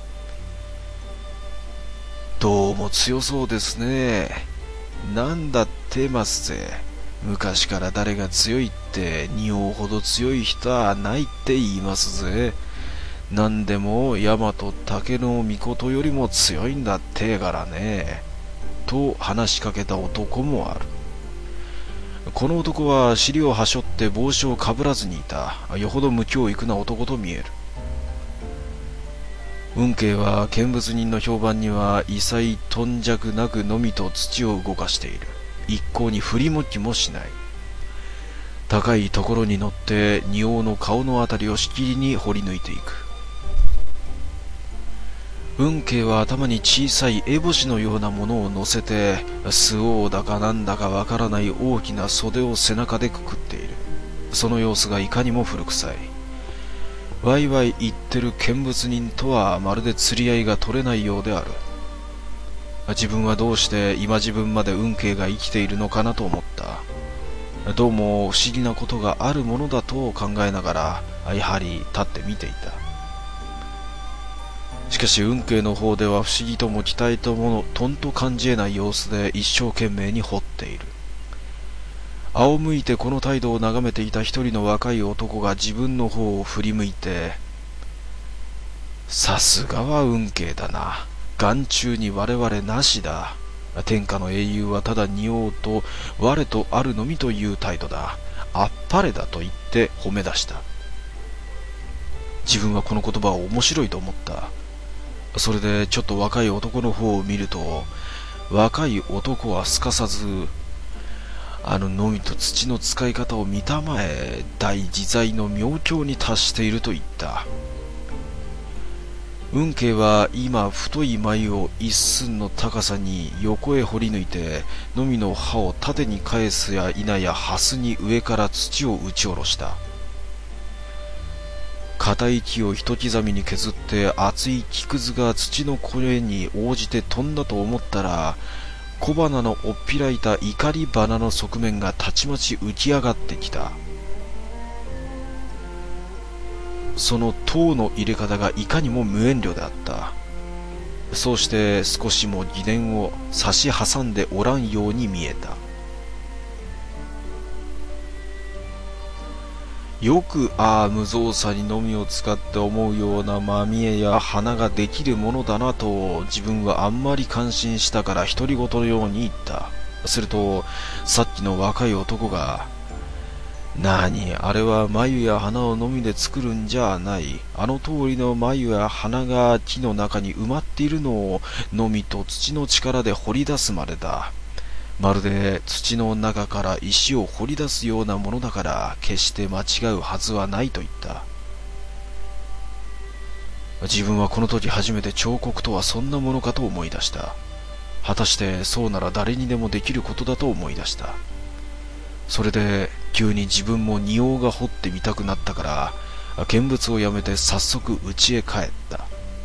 どうも強そうですね。なんだってますぜ。昔から誰が強いって仁王ほど強い人はないって言いますぜ。なんでも大和竹の御事よりも強いんだってからね。と話しかけた男もある。この男は尻をはしょって帽子をかぶらずにいた。よほど無教育な男と見える。運慶は見物人の評判には異彩頓弱なくのみと土を動かしている。一向に振り向きもしない。高いところに乗って仁王の顔のあたりをしきりに掘り抜いていく。運慶は頭に小さい烏帽子のようなものを乗せて、周防だかなんだかわからない大きな袖を背中でくくっている。その様子がいかにも古臭い。ワイワイ言ってる見物人とはまるで釣り合いが取れないようである。自分はどうして今自分まで運慶が生きているのかなと思った。どうも不思議なことがあるものだと考えながら、やはり立って見ていた。しかし運慶の方では不思議とも期待ともとんと感じえない様子で一生懸命に掘っている。仰向いてこの態度を眺めていた一人の若い男が自分の方を振り向いて、さすがは運慶だな。眼中に我々なしだ。天下の英雄はただ仁王と我とあるのみという態度だ。あっぱれだと言って褒め出した。自分はこの言葉を面白いと思った。それでちょっと若い男の方を見ると、若い男はすかさず、あののみと土の使い方を見たまえ、大自在の妙境に達していると言った。運慶は今太い眉を一寸の高さに横へ掘り抜いて、のみの刃を縦に返すや否やハスに上から土を打ち下ろした。硬い木を一刻みに削って厚い木くずが土の声に応じて飛んだと思ったら、小花のおっぴらいた怒り花の側面がたちまち浮き上がってきた。その塔の入れ方がいかにも無遠慮であった。そうして少しも疑念を差し挟んでおらんように見えた。よくああ無造作にのみを使って思うようなまみえや花ができるものだなと自分はあんまり感心したから独り言のように言った。するとさっきの若い男が、なにあれは眉や花をのみで作るんじゃない。あの通りの眉や花が木の中に埋まっているのをのみと土の力で掘り出すまでだ。まるで土の中から石を掘り出すようなものだから決して間違うはずはないと言った。自分はこの時初めて彫刻とはそんなものかと思い出した。果たしてそうなら誰にでもできることだと思い出した。それで急に自分も仁王が掘ってみたくなったから見物をやめて早速家へ帰った。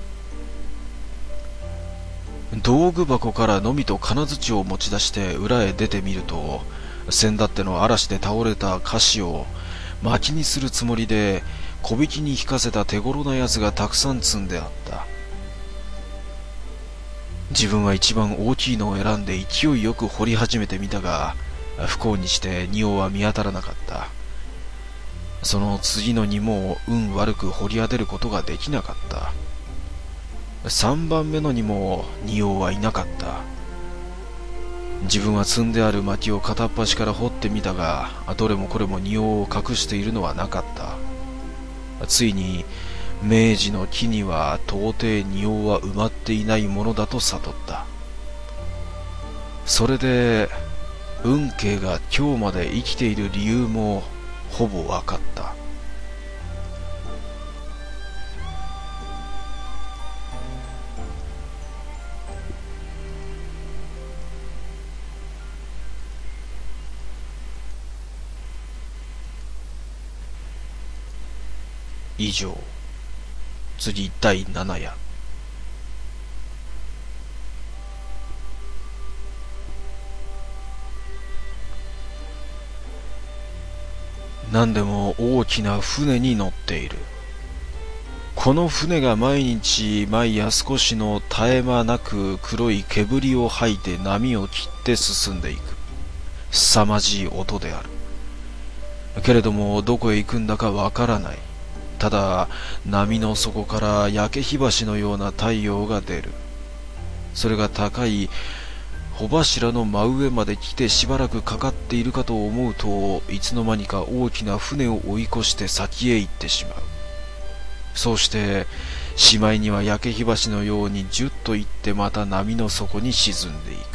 道具箱からのみと金槌を持ち出して裏へ出てみると、先だっての嵐で倒れた菓子を薪にするつもりで小引きに引かせた手頃なやつがたくさん積んであった。自分は一番大きいのを選んで勢いよく掘り始めてみたが、不幸にして仁王は見当たらなかった。その次のにも運悪く掘り当てることができなかった。三番目のにも仁王はいなかった。自分は積んである薪を片っ端から掘ってみたが、どれもこれも仁王を隠しているのはなかった。ついに明治の木には到底仁王は埋まっていないものだと悟った。それで運慶が今日まで生きている理由もほぼ分かった。 以上。次だいなな夜。何でも大きな船に乗っている。この船が毎日毎夜少しの絶え間なく黒い煙を吐いて波を切って進んでいく。凄まじい音である。けれどもどこへ行くんだかわからない。ただ波の底から焼け火箸のような太陽が出る。それが高い帆柱の真上まで来てしばらくかかっているかと思うと、いつの間にか大きな船を追い越して先へ行ってしまう。そうしてしまいには焼け火箸のようにじゅっと行ってまた波の底に沈んでいく。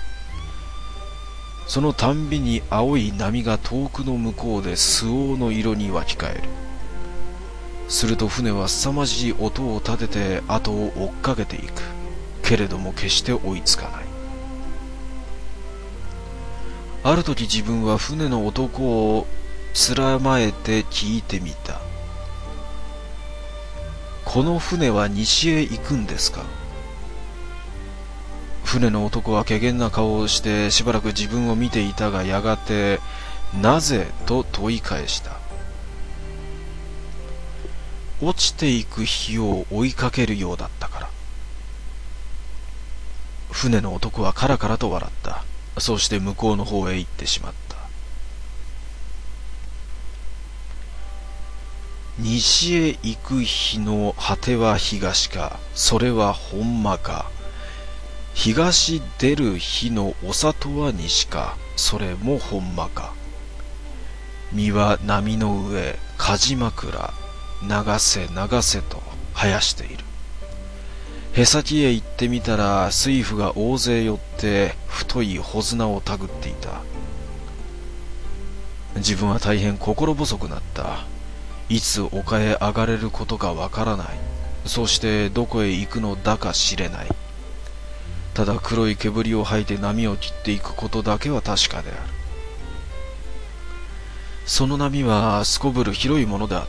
そのたんびに青い波が遠くの向こうで周防の色に湧き返る。すると船は凄まじい音を立てて後を追っかけていく。けれども決して追いつかない。ある時自分は船の男をつらまえて聞いてみた。この船は西へ行くんですか？船の男は怪訝な顔をしてしばらく自分を見ていたが、やがてなぜと問い返した。落ちていく火を追いかけるようだったから。船の男はカラカラと笑った。そうして向こうの方へ行ってしまった。西へ行く日の果ては東か、それはほんまか。東出る日のお里は西か、それもほんまか。身は波の上、梶枕、流せ流せと生やしている。へさきへ行ってみたら水夫が大勢寄って太い穂綱をたぐっていた。自分は大変心細くなった。いつ丘へ上がれることかわからない。そしてどこへ行くのだか知れない。ただ黒い煙を吐いて波を切っていくことだけは確かである。その波はすこぶる広いものであった。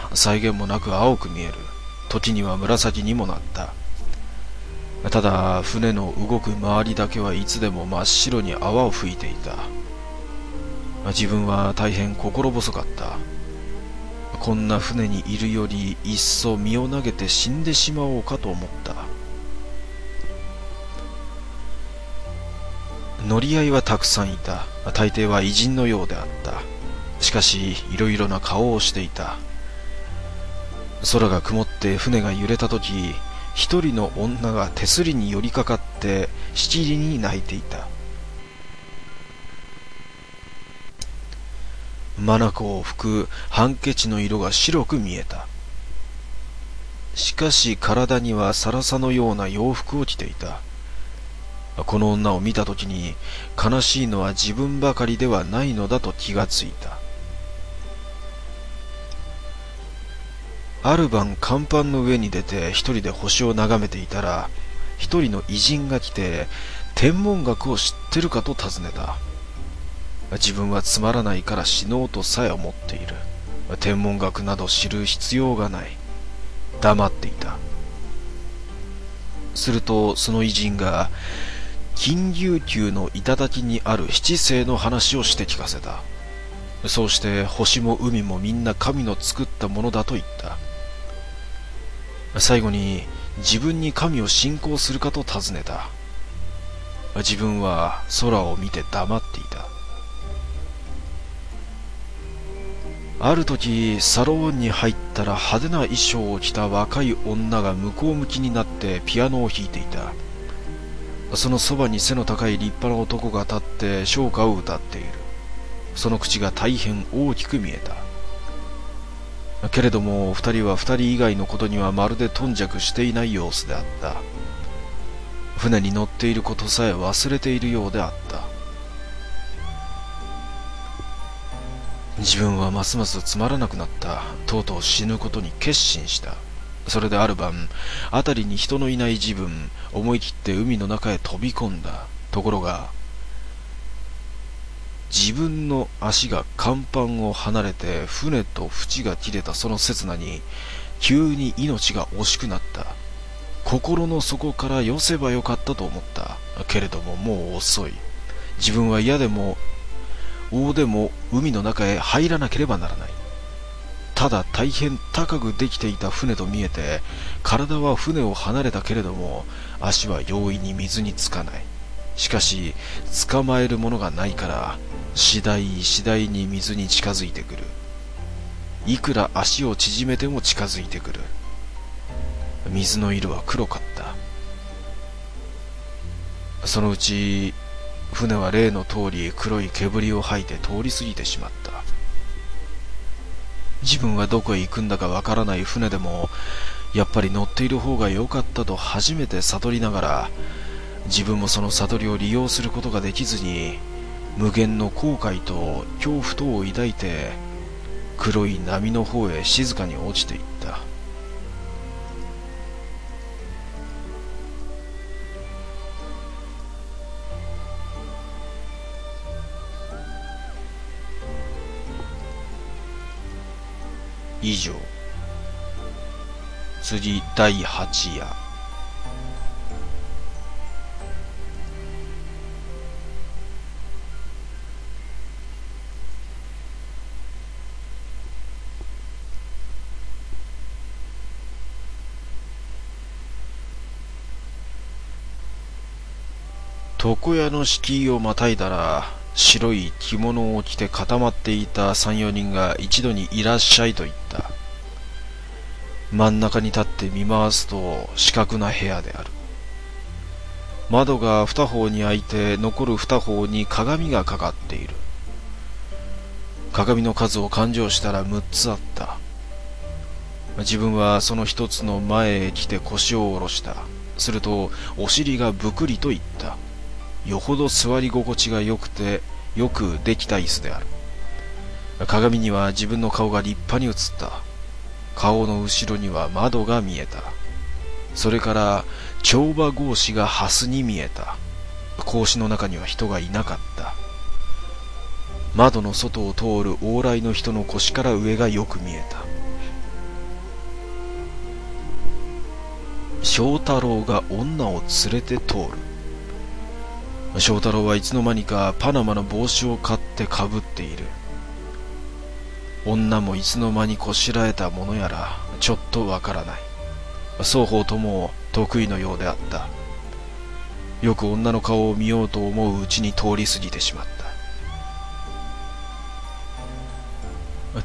際限もなく青く見える。時には紫にもなった。ただ船の動く周りだけはいつでも真っ白に泡を吹いていた。自分は大変心細かった。こんな船にいるよりいっそ身を投げて死んでしまおうかと思った。乗り合いはたくさんいた。大抵は偉人のようであった。しかしいろいろな顔をしていた。空が曇って船が揺れた時、一人の女が手すりに寄りかかってしきりに泣いていた。眼を拭くハンケチの色が白く見えた。しかし体にはサラサのような洋服を着ていた。この女を見たときに悲しいのは自分ばかりではないのだと気がついた。ある晩甲板の上に出て一人で星を眺めていたら、一人の偉人が来て天文学を知ってるかと尋ねた。自分はつまらないから死のうとさえ思っている。天文学など知る必要がない。黙っていた。するとその偉人が金琉球の頂にある七星の話をして聞かせた。そうして星も海もみんな神の作ったものだと言った。最後に自分に神を信仰するかと尋ねた。自分は空を見て黙っていた。ある時サロンに入ったら派手な衣装を着た若い女が向こう向きになってピアノを弾いていた。そのそばに背の高い立派な男が立って唱歌を歌っている。その口が大変大きく見えた。けれども二人は二人以外のことにはまるで頓着していない様子であった。船に乗っていることさえ忘れているようであった。自分はますますつまらなくなった。とうとう死ぬことに決心した。それである晩、辺りに人のいない自分、思い切って海の中へ飛び込んだ。ところが自分の足が甲板を離れて船と縁が切れたその刹那に急に命が惜しくなった。心の底からよせばよかったと思った。けれどももう遅い。自分は嫌でも大でも海の中へ入らなければならない。ただ大変高くできていた船と見えて、体は船を離れたけれども足は容易に水につかない。しかし捕まえるものがないから次第次第に水に近づいてくる。いくら足を縮めても近づいてくる。水の色は黒かった。そのうち船は例の通り黒い煙を吐いて通り過ぎてしまった。自分はどこへ行くんだかわからない船でもやっぱり乗っている方が良かったと初めて悟りながら、自分もその悟りを利用することができずに無限の後悔と恐怖とを抱いて黒い波の方へ静かに落ちていった。以上。次だいはち夜。床屋の敷居をまたいだら、白い着物を着て固まっていた三四人が一度にいらっしゃいと言った。真ん中に立って見回すと四角な部屋である。窓が二方に開いて残る二方に鏡がかかっている。鏡の数を勘定したら六つあった。自分はその一つの前へ来て腰を下ろした。するとお尻がぶくりと言った。よほど座り心地が良くてよくできた椅子である。鏡には自分の顔が立派に映った。顔の後ろには窓が見えた。それから帳場格子が蓮に見えた。格子の中には人がいなかった。窓の外を通る往来の人の腰から上がよく見えた。正太郎が女を連れて通る。正太郎はいつの間にかパナマの帽子を買ってかぶっている。女もいつの間にこしらえたものやらちょっとわからない。双方とも得意のようであった。よく女の顔を見ようと思ううちに通り過ぎてしまった。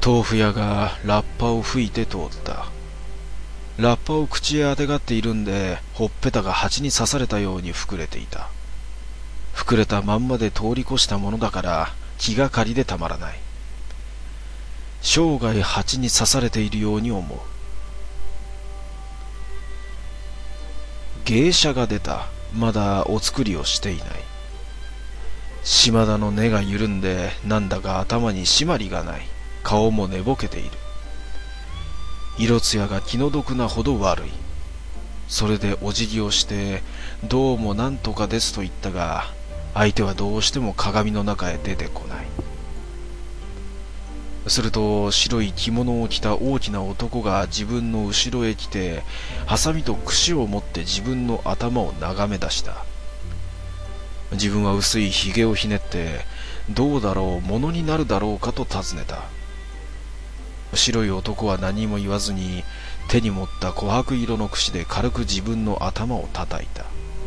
豆腐屋がラッパを吹いて通った。ラッパを口へあてがっているんで、ほっぺたが蜂に刺されたように膨れていた。膨れたまんまで通り越したものだから気がかりでたまらない。生涯蜂に刺されているように思う。芸者が出た。まだお作りをしていない。島田の根が緩んで、なんだか頭に締まりがない。顔も寝ぼけている。色艶が気の毒なほど悪い。それでお辞儀をして、どうもなんとかですと言ったが、相手はどうしても鏡の中へ出てこない。すると白い着物を着た大きな男が自分の後ろへ来て、ハサミと櫛を持って自分の頭を眺め出した。自分は薄いひげをひねって、どうだろう、ものになるだろうかと尋ねた。白い男は何も言わずに、手に持った琥珀色の櫛で軽く自分の頭を叩いた。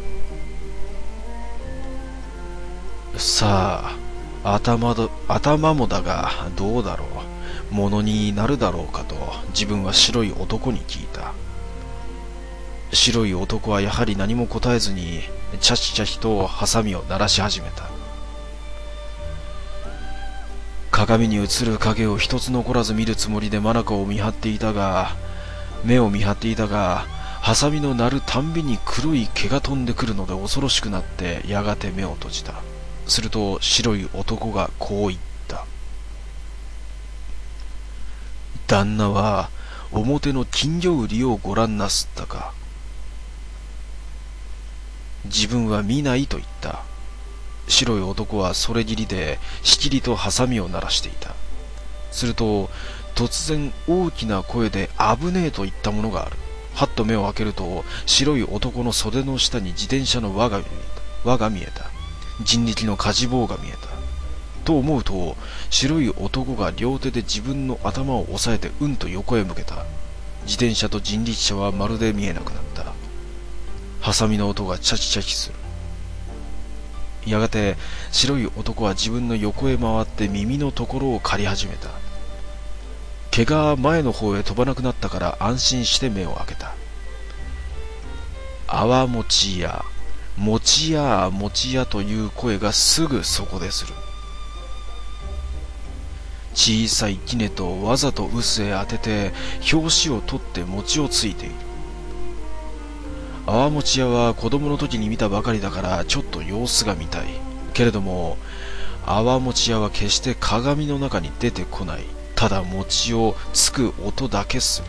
さあ、頭ど、頭もだがどうだろう、ものになるだろうかと自分は白い男に聞いた。白い男はやはり何も答えずに、チャチチャチとハサミを鳴らし始めた。鏡に映る影を一つ残らず見るつもりで眼を見張っていたが、目を見張っていたが、ハサミの鳴るたんびに黒い毛が飛んでくるので恐ろしくなって、やがて目を閉じた。すると白い男がこう言った。旦那は表の金魚売りをご覧なすったか。自分は見ないと言った。 白い男はそれぎりでしきりとハサミを鳴らしていた。すると突然大きな声で危ねえと言ったものがある。はっと目を開けると白い男の袖の下に自転車の輪が見えた。輪が見えた。人力の舵棒が見えた。と思うと白い男が両手で自分の頭を押さえてうんと横へ向けた。自転車と人力車はまるで見えなくなった。ハサミの音がチャキチャキする。やがて白い男は自分の横へ回って耳のところを刈り始めた。毛が前の方へ飛ばなくなったから安心して目を開けた。泡餅屋、餅屋、餅屋という声がすぐそこでする。小さい杵とわざと臼へ当てて拍子を取って餅をついている。泡餅屋は子供の時に見たばかりだからちょっと様子が見たい。けれども泡餅屋は決して鏡の中に出てこない。ただ餅をつく音だけする。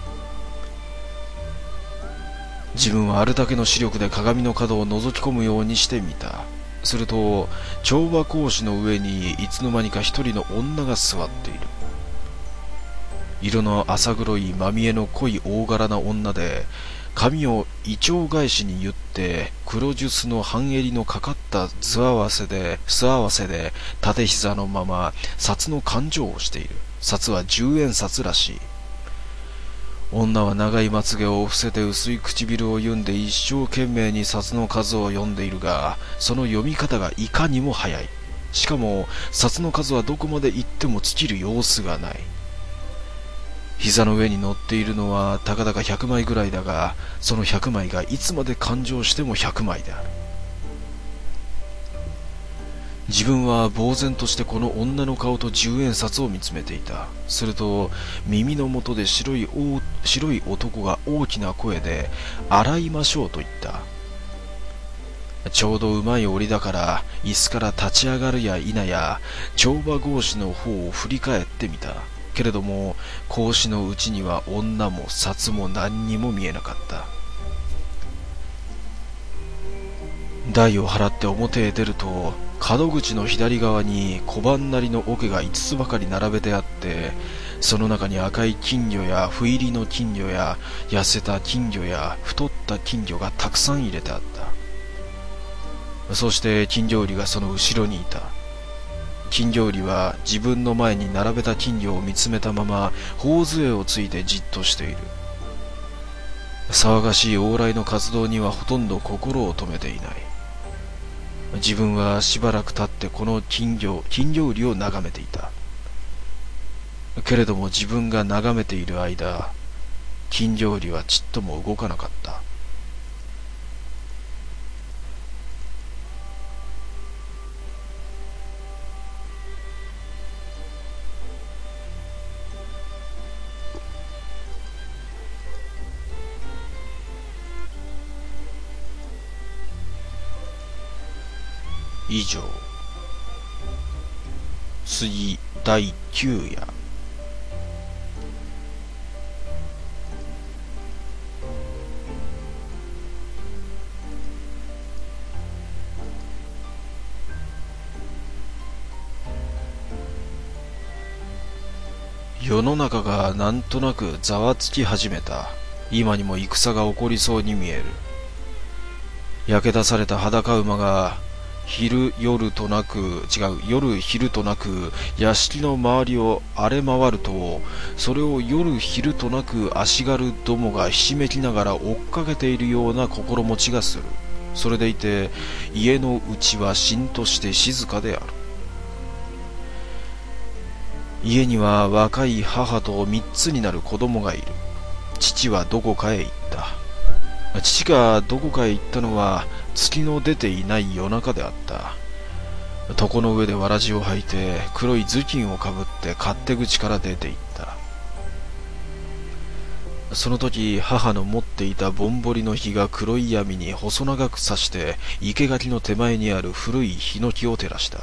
自分はあるだけの視力で鏡の角を覗き込むようにしてみた。すると帳場格子の上にいつの間にか一人の女が座っている。色の浅黒いまみえの濃い大柄な女で、髪をイチョウ返しに結って黒ジュスの半襟のかかった図合わせで素合わせで縦膝のまま札の勘定をしている。札は十円札らしい。女は長いまつげを伏せて薄い唇を読んで一生懸命に札の数を読んでいるが、その読み方がいかにも早い。しかも札の数はどこまで行っても尽きる様子がない。膝の上に乗っているのはたかだかひゃくまいぐらいだが、そのひゃくまいがいつまで勘定してもひゃくまいである。自分は呆然としてこの女の顔と十円札を見つめていた。すると耳の元で白いお白い男が大きな声で洗いましょうと言った。ちょうどうまい折だから椅子から立ち上がるや否や帳場格子の方を振り返ってみた。けれども格子のうちには女も札も何にも見えなかった。代を払って表へ出ると角口の左側に小判なりの桶がいつつばかり並べてあって、その中に赤い金魚や斑入りの金魚や痩せた金魚や太った金魚がたくさん入れてあった。そして金魚売りがその後ろにいた。金魚売りは自分の前に並べた金魚を見つめたまま頬杖をついてじっとしている。騒がしい往来の活動にはほとんど心を止めていない。自分はしばらく経ってこの金魚、金魚売りを眺めていた。けれども自分が眺めている間、金魚売りはちっとも動かなかった。以上、次だいきゅう夜。世の中がなんとなくざわつき始めた。今にも戦が起こりそうに見える。焼け出された裸馬が昼夜となく違う夜昼となく屋敷の周りを荒れ回ると、それを夜昼となく足軽どもがひしめきながら追っかけているような心持ちがする。それでいて家の内はしんとして静かである。家には若い母と三つになる子供がいる。父はどこかへ行った。父がどこかへ行ったのは月の出ていない夜中であった。床の上でわらじを履いて黒い頭巾をかぶって勝手口から出て行った。その時母の持っていたぼんぼりの火が黒い闇に細長く刺して生垣の手前にある古いヒノキを照らした。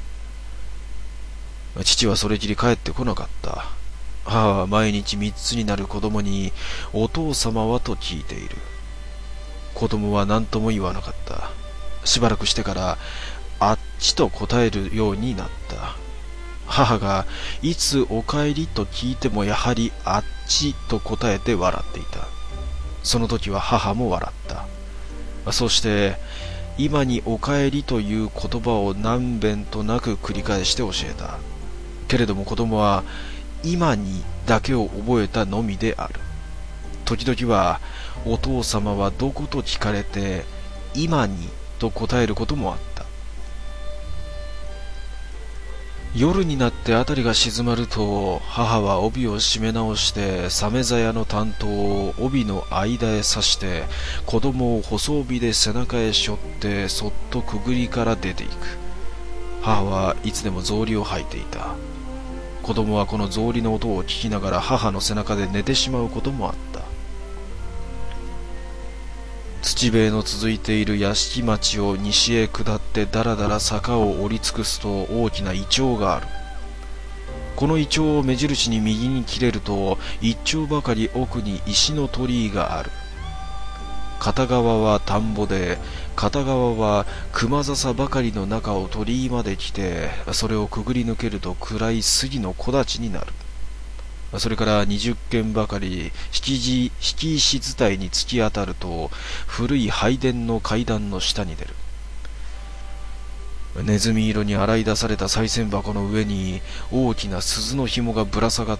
父はそれきり帰ってこなかった。母は毎日三つになる子供にお父様はと聞いている。子供は何とも言わなかった。しばらくしてからちと答えるようになった。母がいつお帰りと聞いてもやはりあっちと答えて笑っていた。その時は母も笑った。そして今にお帰りという言葉を何遍となく繰り返して教えた。けれども子供は今にだけを覚えたのみである。時々はお父様はどこと聞かれて今にと答えることもあった。夜になってあたりが静まると母は帯を締め直して鮫鞘屋の担当を帯の間へ刺して子供を細帯で背中へ背負ってそっとくぐりから出ていく。母はいつでも草履を履いていた。子供はこの草履の音を聞きながら母の背中で寝てしまうこともあった。土塀の続いている屋敷町を西へ下ってだらだら坂を降り尽くすと大きなイチョウがある。このイチョウを目印に右に切れると一丁ばかり奥に石の鳥居がある。片側は田んぼで片側は熊笹ばかりの中を鳥居まで来て、それをくぐり抜けると暗い杉の木立になる。それから二十軒ばかり敷地敷石伝いに突き当たると古い拝殿の階段の下に出る。ネズミ色に洗い出された賽銭箱の上に大きな鈴の紐がぶら下がって、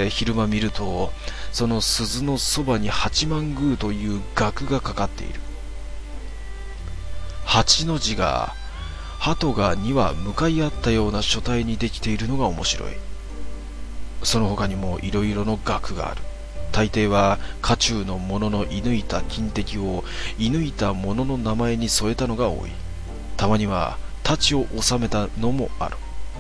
昼間見るとその鈴のそばに八幡宮という額がかかっている。八の字が鳩がに羽向かい合ったような書体にできているのが面白い。その他にもいろいろの額がある。大抵は家中の者の射抜いた金敵を射抜いた者の名前に添えたのが多い。たまには太刀を収めたのもある。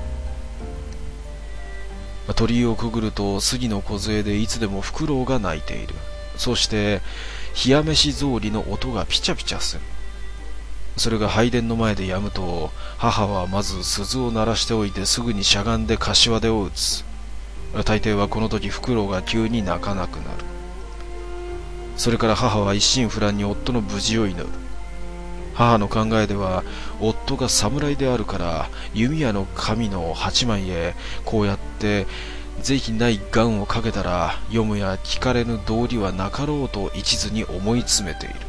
鳥居をくぐると杉の梢でいつでもフクロウが鳴いている。そして冷や飯草履の音がピチャピチャする。それが拝殿の前でやむと母はまず鈴を鳴らしておいてすぐにしゃがんで柏手を打つ。大抵はこの時フクロウが急に鳴かなくなる。それから母は一心不乱に夫の無事を祈る。母の考えでは夫が侍であるから弓矢の神の八幡へこうやって是非ない願をかけたらよもや聞かれぬ道理はなかろうと一途に思い詰めている。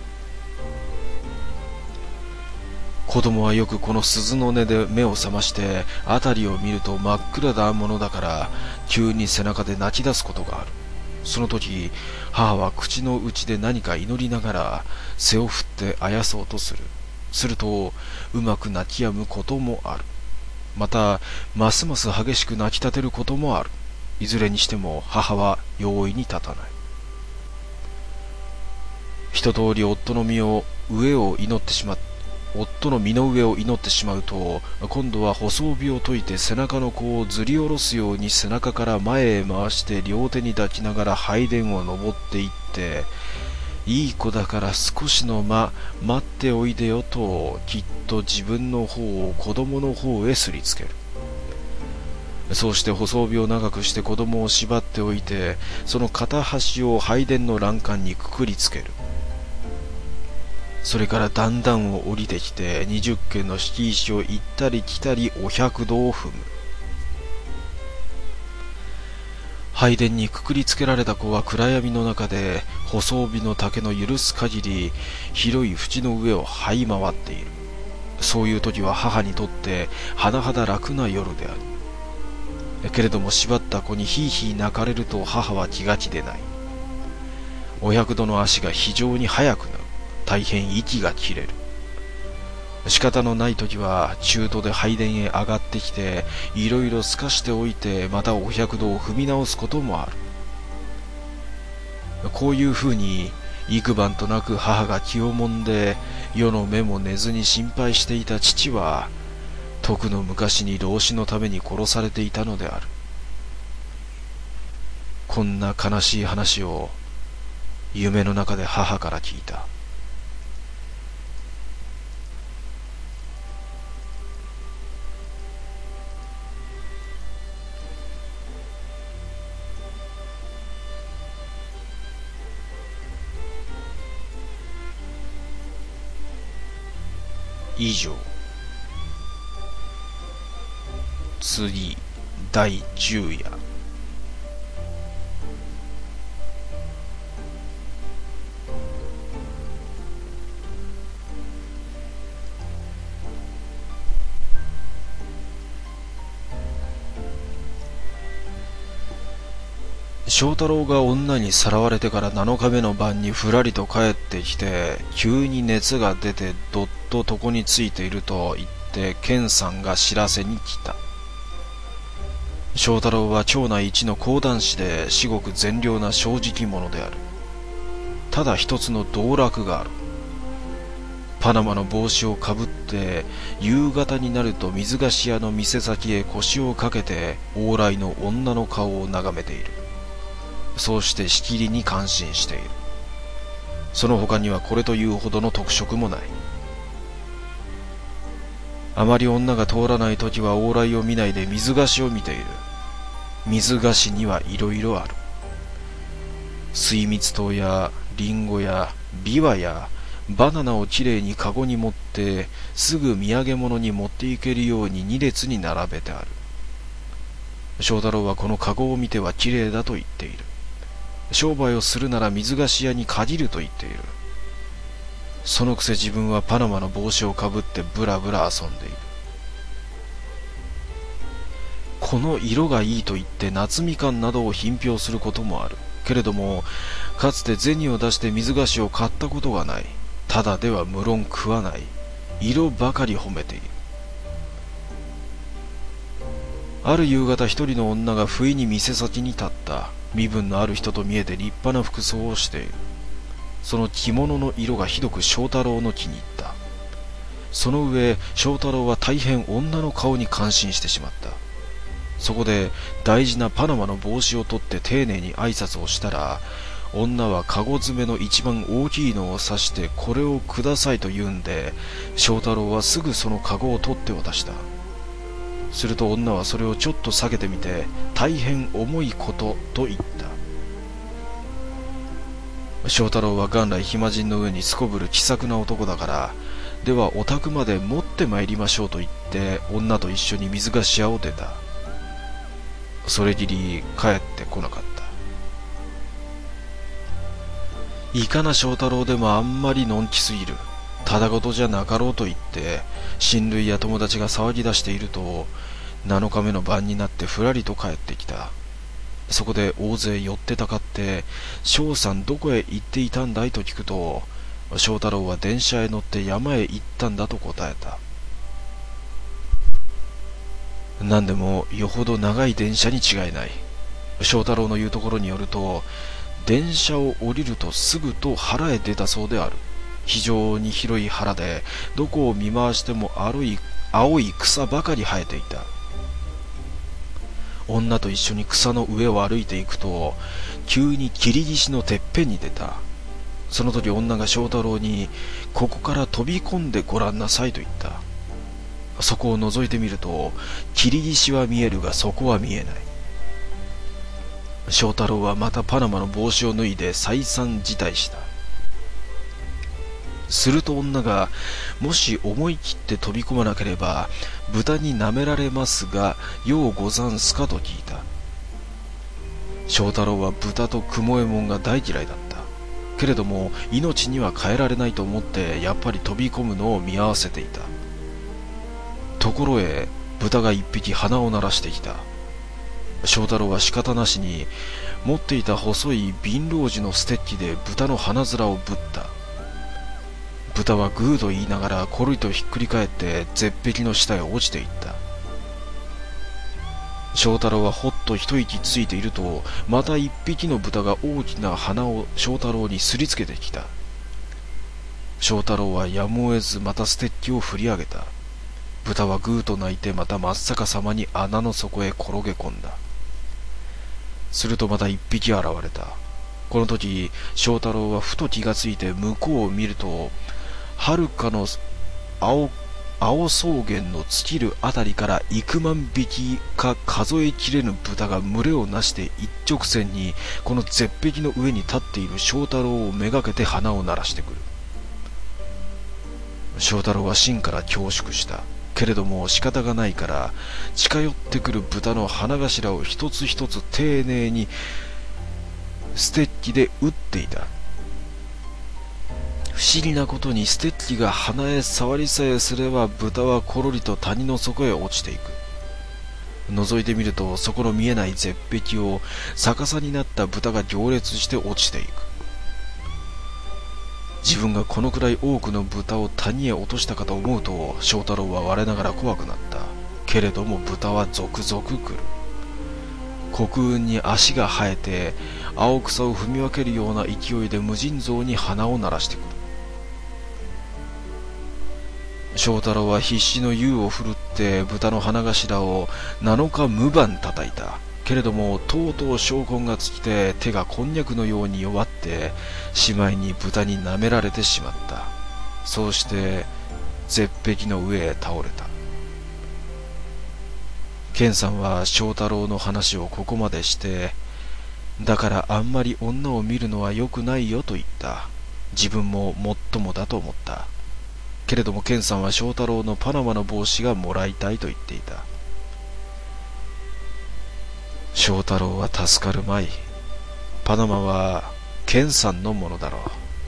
子供はよくこの鈴の音で目を覚まして辺りを見ると真っ暗なものだから急に背中で泣き出すことがある。その時母は口の内で何か祈りながら背を振ってあやそうとする。するとうまく泣き止むこともある。またますます激しく泣き立てることもある。いずれにしても母は容易に立たない。一通り夫の身を上を祈ってしまった夫の身の上を祈ってしまうと、今度は細帯を解いて背中の子をずり下ろすように背中から前へ回して両手に抱きながら拝殿を登っていって、いい子だから少しの間待っておいでよときっと自分の方を子供の方へすりつける。そうして細帯を長くして子供を縛っておいて、その片端を拝殿の欄干にくくりつける。それから段々を降りてきて二十軒の敷石を行ったり来たりお百度を踏む。拝殿にくくりつけられた子は暗闇の中で細帯の丈の許す限り広い縁の上を這い回っている。そういう時は母にとって甚だ楽な夜である。けれども縛った子にひいひい泣かれると母は気が気でない。お百度の足が非常に速くなる。大変息が切れる。仕方のない時は中途で拝殿へ上がってきていろいろ透かしておいてまたお百度を踏み直すこともある。こういうふうに幾晩となく母が気をもんで夜の目も寝ずに心配していた父はとくの昔に老子のために殺されていたのである。こんな悲しい話を夢の中で母から聞いた。以上。 次第十夜。翔太郎が女にさらわれてからなのかめの晩にふらりと帰ってきて、急に熱が出てどっと床についていると言って健さんが知らせに来た。翔太郎は町内一の講談師で至極善良な正直者である。ただ一つの道楽がある。パナマの帽子をかぶって夕方になると水菓子屋の店先へ腰をかけて往来の女の顔を眺めている。そうしてしきりに感心している。その他にはこれというほどの特色もない。あまり女が通らないときは往来を見ないで水菓子を見ている。水菓子にはいろいろある。水蜜糖やリンゴやビワやバナナをきれいにカゴに持ってすぐ土産物に持っていけるように二列に並べてある。翔太郎はこのカゴを見てはきれいだと言っている。商売をするなら水菓子屋に限ると言っている。そのくせ自分はパナマの帽子をかぶってブラブラ遊んでいる。この色がいいと言って夏みかんなどを品評することもある。けれどもかつて銭を出して水菓子を買ったことがない。ただでは無論食わない。色ばかり褒めている。ある夕方一人の女が不意に店先に立った。身分のある人と見えて立派な服装をしている。その着物の色がひどく翔太郎の気に入った。その上翔太郎は大変女の顔に感心してしまった。そこで大事なパナマの帽子を取って丁寧に挨拶をしたら、女はカゴ詰めの一番大きいのを指してこれをくださいと言うんで、翔太郎はすぐそのカゴを取って渡した。すると女はそれをちょっと下げてみて、大変重いことと言った。翔太郎は元来暇人の上にすこぶる気さくな男だから、ではお宅まで持って参りましょうと言って女と一緒に水菓子屋を出た。それきり帰ってこなかった。いかな翔太郎でもあんまりのんきすぎる。ただごとじゃなかろうと言って親類や友達が騒ぎ出していると、なのかめの晩になってふらりと帰ってきた。そこで大勢寄ってたかって「翔さんどこへ行っていたんだい?」と聞くと、翔太郎は電車へ乗って山へ行ったんだと答えた。何でもよほど長い電車に違いない。翔太郎の言うところによると、電車を降りるとすぐと原へ出たそうである。非常に広い原で、どこを見回しても青い、青い草ばかり生えていた。女と一緒に草の上を歩いていくと、急に切岸のてっぺんに出た。その時女が翔太郎に、ここから飛び込んでごらんなさいと言った。そこを覗いてみると、切岸は見えるがそこは見えない。翔太郎はまたパナマの帽子を脱いで再三辞退した。すると女が、もし思い切って飛び込まなければ豚に舐められますがようござんすかと聞いた。翔太郎は豚と雲右衛門が大嫌いだった。けれども命には変えられないと思ってやっぱり飛び込むのを見合わせていた。ところへ豚が一匹鼻を鳴らしてきた。翔太郎は仕方なしに持っていた細い貧乏樹のステッキで豚の鼻面をぶった。豚はグーと言いながらコロリとひっくり返って絶壁の下へ落ちていった。翔太郎はほっと一息ついていると、また一匹の豚が大きな鼻を翔太郎にすりつけてきた。翔太郎はやむを得ずまたステッキを振り上げた。豚はグーと鳴いてまた真っ逆さまに穴の底へ転げ込んだ。するとまた一匹現れた。この時翔太郎はふと気がついて向こうを見ると、はるかの 青, 青草原の尽きるあたりから幾万匹か数えきれぬ豚が群れをなして一直線にこの絶壁の上に立っている翔太郎をめがけて鼻を鳴らしてくる。翔太郎は心から恐縮した。 けれども仕方がないから近寄ってくる豚の鼻頭を一つ一つ丁寧にステッキで打っていた。不思議なことにステッキが鼻へ触りさえすれば豚はころりと谷の底へ落ちていく。覗いてみるとそこの見えない絶壁を逆さになった豚が行列して落ちていく。自分がこのくらい多くの豚を谷へ落としたかと思うと翔太郎は我ながら怖くなった。けれども豚は続々来る。黒雲に足が生えて青草を踏み分けるような勢いで無尽蔵に鼻を鳴らしてくる。翔太郎は必死の勇を振るって豚の鼻頭をなのか無番叩いた。けれどもとうとう証拠が尽きて手がこんにゃくのように弱ってしまいに豚に舐められてしまった。そうして絶壁の上へ倒れた。健さんは翔太郎の話をここまでして、だからあんまり女を見るのは良くないよと言った。自分ももっともだと思った。けれども健さんは翔太郎のパナマの帽子がもらいたいと言っていた。翔太郎は助かるまい。パナマは健さんのものだろう。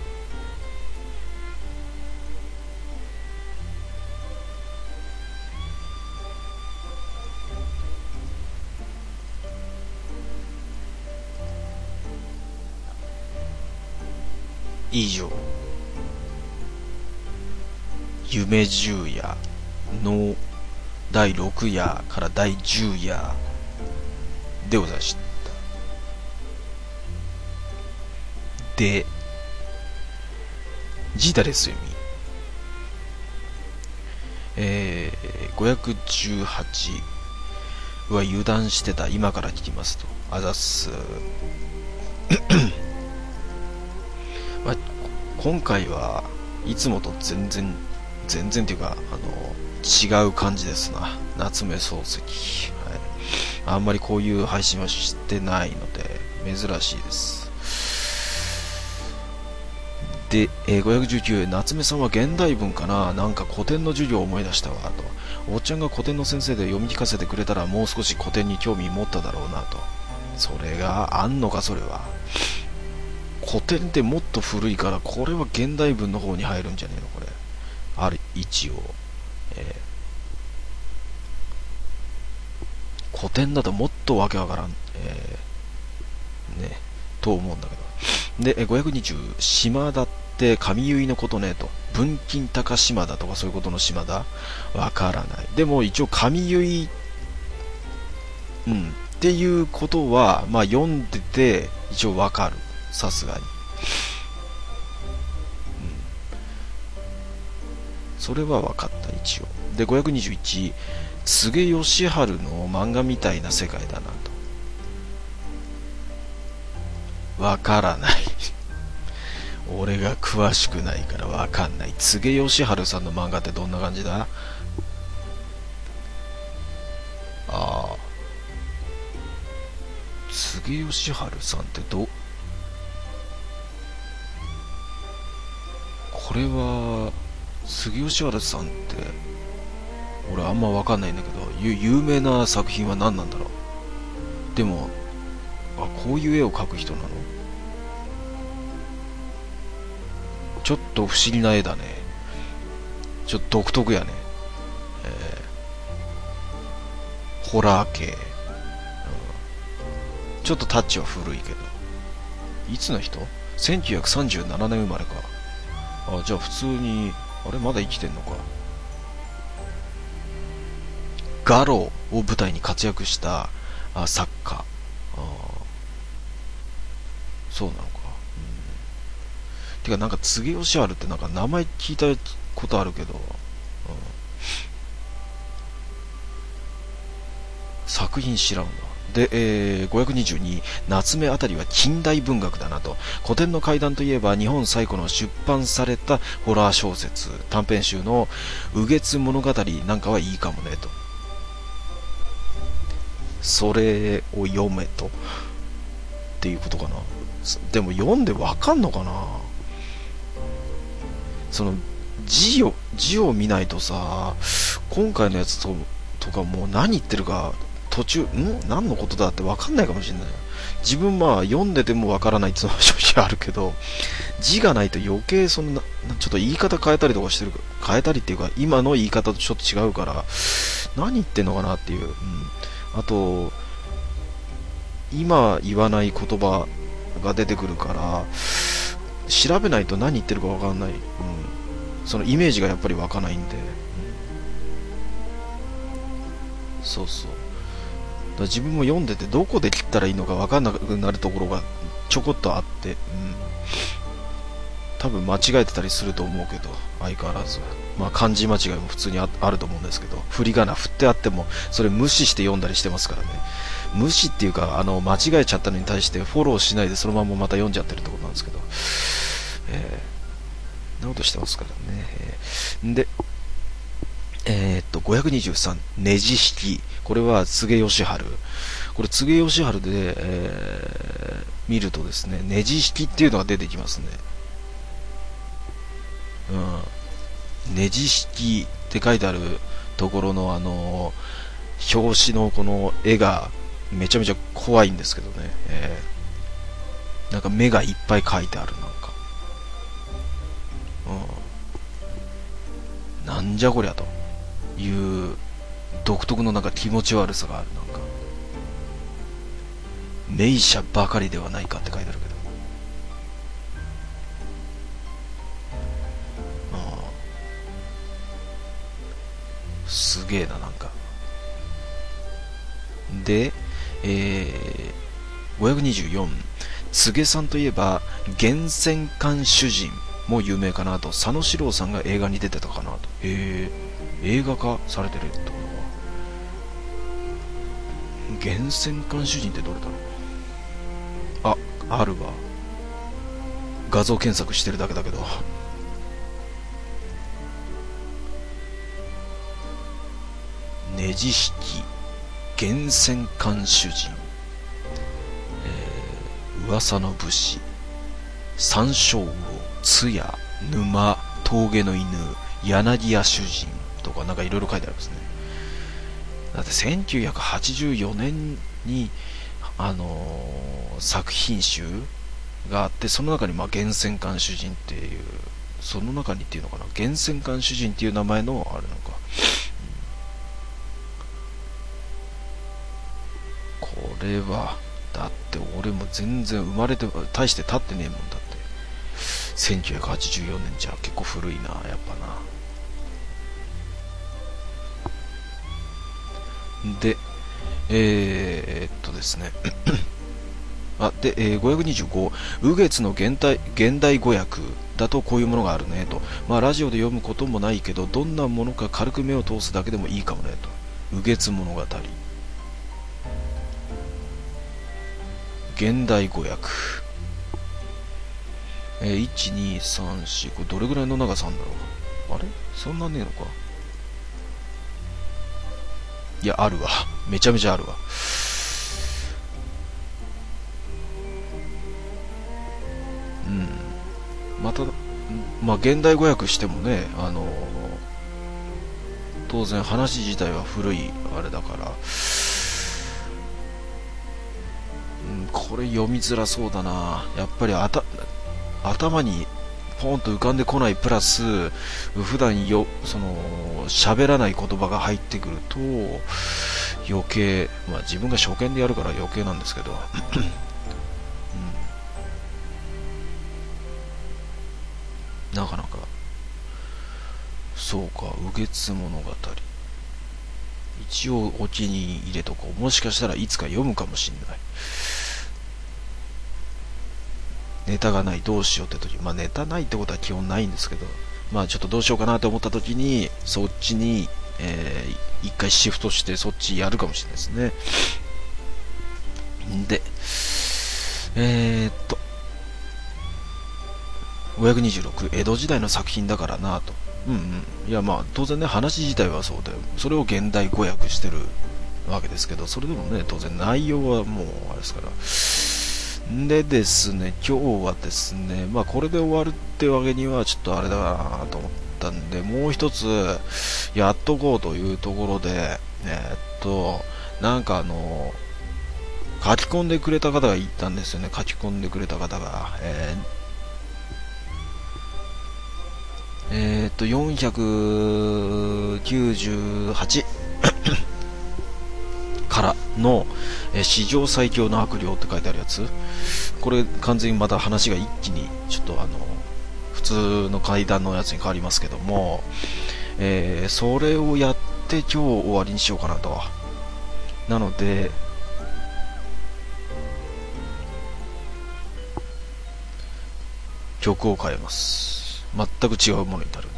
以上、夢十夜のだいろく夜からだいじゅう夜でございました。で、ジータですよみ。えー、ごひゃくじゅうはちは油断してた。今から聞きますと。あざっす。まあ、今回はいつもと全然、全然っていうか、あの、違う感じですな。夏目漱石。はい。あんまりこういう配信はしてないので、珍しいです。で、えー、ごひゃくじゅうきゅう、夏目さんは現代文かな、なんか古典の授業を思い出したわ、と。おっちゃんが古典の先生で読み聞かせてくれたらもう少し古典に興味持っただろうな、と。それがあんのか、それは。古典ってもっと古いから、これは現代文の方に入るんじゃねえの、これ。ある、一応。えー、古典だともっとわけわからん。えー、ね、と思うんだけど。で、ごひゃくにじゅう、島田って上結のことね、と。文金高島田とかそういうことの島田わからない。でも一応上結、うん、っていうことは、まあ読んでて、一応わかる。さすがに、うん、それは分かった一応で。ごひゃくにじゅういち、柘植義治の漫画みたいな世界だなと。分からない俺が詳しくないから分かんない。柘植義治さんの漫画ってどんな感じだ。ああ、柘植義治さんってどこれは杉吉原さんって俺あんま分かんないんだけど、有名な作品は何なんだろう。でもあ、こういう絵を描く人なの。ちょっと不思議な絵だね。ちょっと独特やね。えー、ホラー系、うん、ちょっとタッチは古いけど。いつの人？ せんきゅうひゃくさんじゅうなな 年生まれか。あ、じゃあ普通に、あれまだ生きてんのか。ガロを舞台に活躍したあ作家。あ、そうなのか。うん、てかなんか柘植義治ってなんか名前聞いたことあるけど、うん、作品知らんわ。で、えー、ごひゃくにじゅうに、夏目あたりは近代文学だなと。古典の怪談といえば日本最古の出版されたホラー小説、短編集の雨月物語なんかはいいかもねと。それを読めとっていうことかな。でも読んでわかんのかな。その字を字を見ないとさ、今回のやつととかもう何言ってるか途中ん何のことだって分かんないかもしれない。自分まあ読んでても分からないっていうのは正直あるけど、字がないと余計そんなちょっと言い方変えたりとかしてる変えたりっていうか今の言い方とちょっと違うから何言ってんのかなっていう、うん、あと今言わない言葉が出てくるから調べないと何言ってるか分かんない、うん、そのイメージがやっぱり湧かないんで、うん、そうそう、だから自分も読んでてどこで切ったらいいのか分かんなくなるところがちょこっとあって、うん、多分間違えてたりすると思うけど相変わらず、まあ、漢字間違いも普通に あ, あると思うんですけど、振り仮名振ってあってもそれ無視して読んだりしてますからね。無視っていうかあの間違えちゃったのに対してフォローしないでそのまままた読んじゃってるってことなんですけど、えー、なことしてますからね、えー、でえー、っとごひゃくにじゅうさんねじ式、これは柘義治、これ柘義治で、えー、見るとですねねじ式っていうのが出てきますね。うん、ねじ式って書いてあるところのあの表紙のこの絵がめちゃめちゃ怖いんですけどね、えー、なんか目がいっぱい描いてある、なんか、うん、なんじゃこりゃという独特のなんか気持ち悪さがある、なんか名車ばかりではないかって書いてあるけど、うん、すげえな、なんかで、えー、ごひゃくにじゅうよん柘植さんといえば源泉館主人も有名かなと、佐野史郎さんが映画に出てたかなと。へえ、映画化されてるってことは、源泉館主人ってどれだろう。あ、あるわ、画像検索してるだけだけどねじ式源泉館主人、えー、噂の武士、三章魚、津屋、沼、峠の犬、柳家主人とかなんかいろいろ書いてありますね。だってせんきゅうひゃくはちじゅうよねんにあのー、作品集があって、その中にまあ源泉館主人っていう、その中にっていうのかな、源泉館主人っていう名前のあれなのか、これはだって俺も全然生まれて大して経ってねえもんだって。せんきゅうひゃくはちじゅうよねんじゃ結構古いな、やっぱな。でえー、っとですねあで、えー、ごひゃくにじゅうご雨月の現代、現代語訳だとこういうものがあるねと、まあラジオで読むこともないけどどんなものか軽く目を通すだけでもいいかもねと。雨月物語現代語訳、えー、いち、に、さん、よん、これどれぐらいの長さなんだろう。あれそんなねえのか。いや、あるわ、めちゃめちゃあるわ。うん、またまあ現代語訳してもね、あのー、当然話自体は古いあれだから、これ読みづらそうだな。やっぱりあた頭にポンと浮かんでこないプラス普段よその喋らない言葉が入ってくると余計、まあ自分が初見でやるから余計なんですけど、うん、なかなかそうか。雨月物語一応お気に入れとこう。もしかしたらいつか読むかもしんない。ネタがない、どうしようって時、まあネタないってことは基本ないんですけど、まあちょっとどうしようかなと思った時にそっちに、えー、一回シフトしてそっちやるかもしれないですね。でえー、っとごひゃくにじゅうろく江戸時代の作品だからなと。うんうん、いやまあ当然ね、話自体はそうだよ、それを現代語訳してるわけですけど、それでもね当然内容はもうあれですから。でですね、今日はですね、まあこれで終わるってわけにはちょっとあれだなと思っったんで、もう一つやっとこうというところで、えーっとなんかあの書き込んでくれた方がいたんですよね。書き込んでくれた方が、えーえーっとよんひゃくきゅうじゅうはちからの、えー史上最強の悪霊って書いてあるやつ、これ完全にまた話が一気にちょっとあの普通の階段のやつに変わりますけども、えーそれをやって今日終わりにしようかなと。なので曲を変えます。全く違うものになるん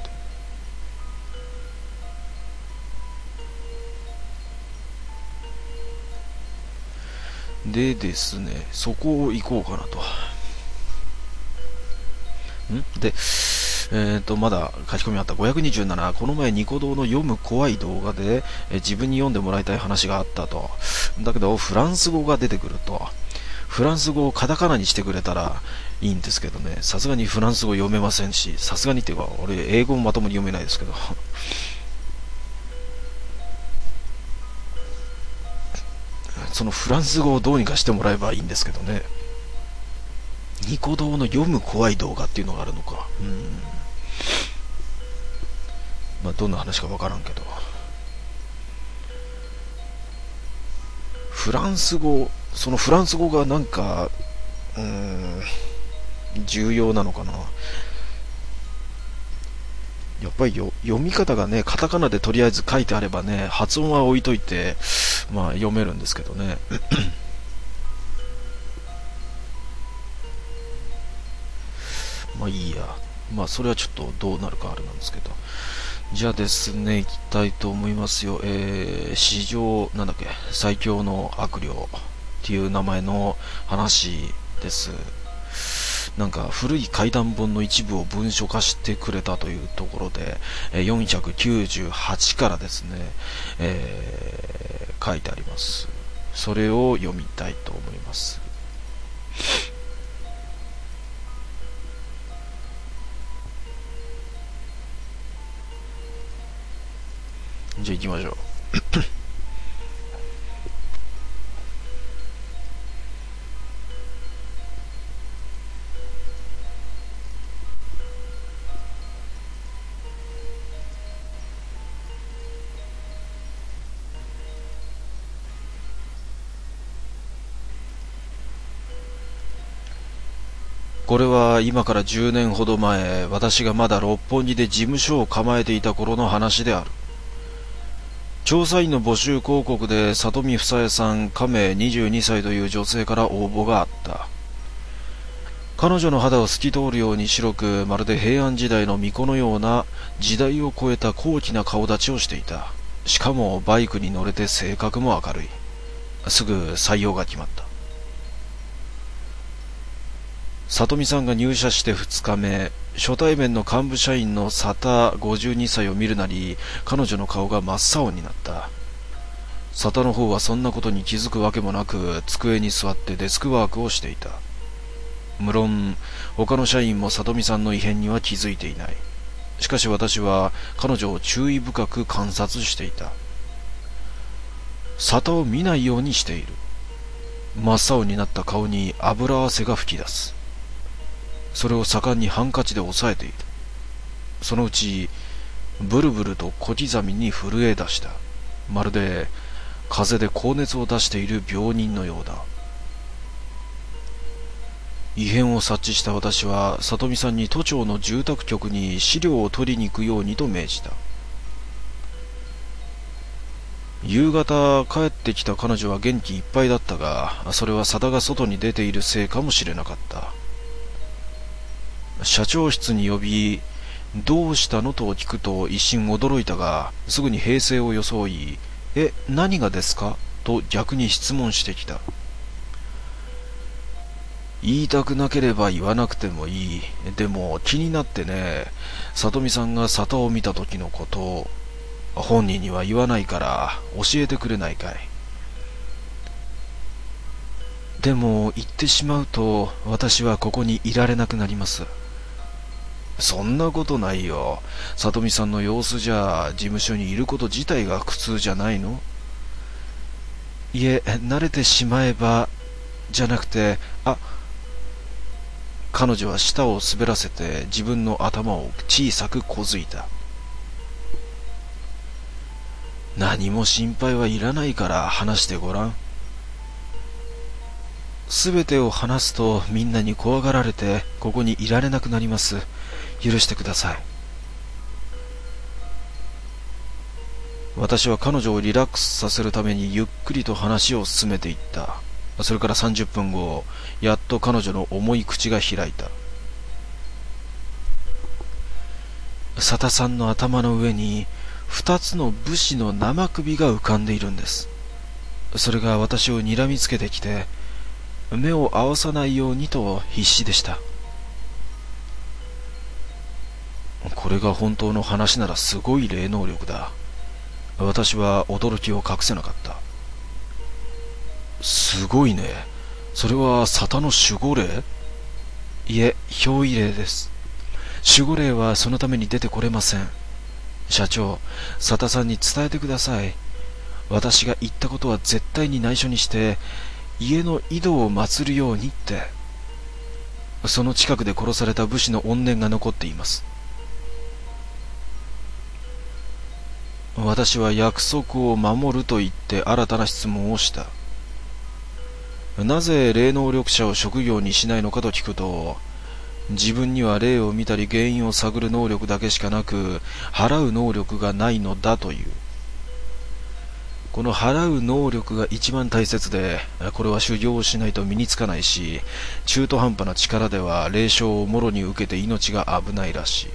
で。でですね、そこを行こうかなと。んで、えーと、まだ書き込みあった。ごひゃくにじゅうなな、この前ニコ動の読む怖い動画で、え自分に読んでもらいたい話があったと。だけど、フランス語が出てくると。フランス語をカタカナにしてくれたらいいんですけどね、さすがにフランス語読めませんし、さすがにっていうか、俺、英語もまともに読めないですけど。そのフランス語をどうにかしてもらえばいいんですけどね。ニコ動の読む怖い動画っていうのがあるのか。うん。まあ、どんな話かわからんけど。フランス語、そのフランス語がなんか、うーん、重要なのかな。やっぱりよ読み方がね、カタカナでとりあえず書いてあればね、発音は置いといて、まあ読めるんですけどね。まあいいや。まあそれはちょっとどうなるかあれなんですけど。じゃあですね、行きたいと思いますよ。えー、史上、なんだっけ、最強の悪霊っていう名前の話です。なんか古い怪談本の一部を文書化してくれたというところで、えーよんひゃくきゅうじゅうはちからですね、えー書いてあります。それを読みたいと思います。じゃあ行きましょう。これは今からじゅうねんほど前、私がまだ六本木で事務所を構えていた頃の話である。調査員の募集広告で里見房江さん、亀にじゅうにさいという女性から応募があった。彼女の肌を透き通るように白く、まるで平安時代の巫女のような時代を超えた高貴な顔立ちをしていた。しかもバイクに乗れて性格も明るい。すぐ採用が決まった。里見さんが入社してふつかめ、初対面の幹部社員の佐田ごじゅうにさいを見るなり、彼女の顔が真っ青になった。佐田の方はそんなことに気づくわけもなく、机に座ってデスクワークをしていた。無論、他の社員も里見さんの異変には気づいていない。しかし私は彼女を注意深く観察していた。佐田を見ないようにしている。真っ青になった顔に油汗が吹き出す。それを盛んにハンカチで押さえている。そのうちブルブルと小刻みに震え出した。まるで風邪で高熱を出している病人のようだ。異変を察知した私は里見さんに都庁の住宅局に資料を取りに行くようにと命じた。夕方帰ってきた彼女は元気いっぱいだったが、それは佐田が外に出ているせいかもしれなかった。社長室に呼び、どうしたのと聞くと一瞬驚いたが、すぐに平静を装い、え、何がですかと逆に質問してきた。言いたくなければ言わなくてもいい。でも気になってね、里見さんが佐田を見た時のことを、本人には言わないから教えてくれないかい。でも言ってしまうと私はここにいられなくなります。 そんなことないよ。里美さんの様子じゃ、事務所にいること自体が苦痛じゃないの？いえ、慣れてしまえば、じゃなくて、あ、彼女は舌を滑らせて自分の頭を小さくこづいた。何も心配はいらないから話してごらん。すべてを話すとみんなに怖がられてここにいられなくなります。許してください。私は彼女をリラックスさせるためにゆっくりと話を進めていった。それからさんじゅっぷんご、やっと彼女の重い口が開いた。佐田さんの頭の上に二つの武士の生首が浮かんでいるんです。それが私を睨みつけてきて、目を合わさないようにと必死でした。これが本当の話ならすごい霊能力だ。私は驚きを隠せなかった。すごいね。それは沙汰の守護霊？いえ、憑依霊です。守護霊はそのために出てこれません。社長、佐田さんに伝えてください。私が言ったことは絶対に内緒にして、家の井戸を祀るようにって。その近くで殺された武士の怨念が残っています。私は約束を守ると言って新たな質問をした。なぜ霊能力者を職業にしないのかと聞くと、自分には霊を見たり原因を探る能力だけしかなく、払う能力がないのだという。この払う能力が一番大切で、これは修行をしないと身につかないし、中途半端な力では霊障をもろに受けて命が危ないらし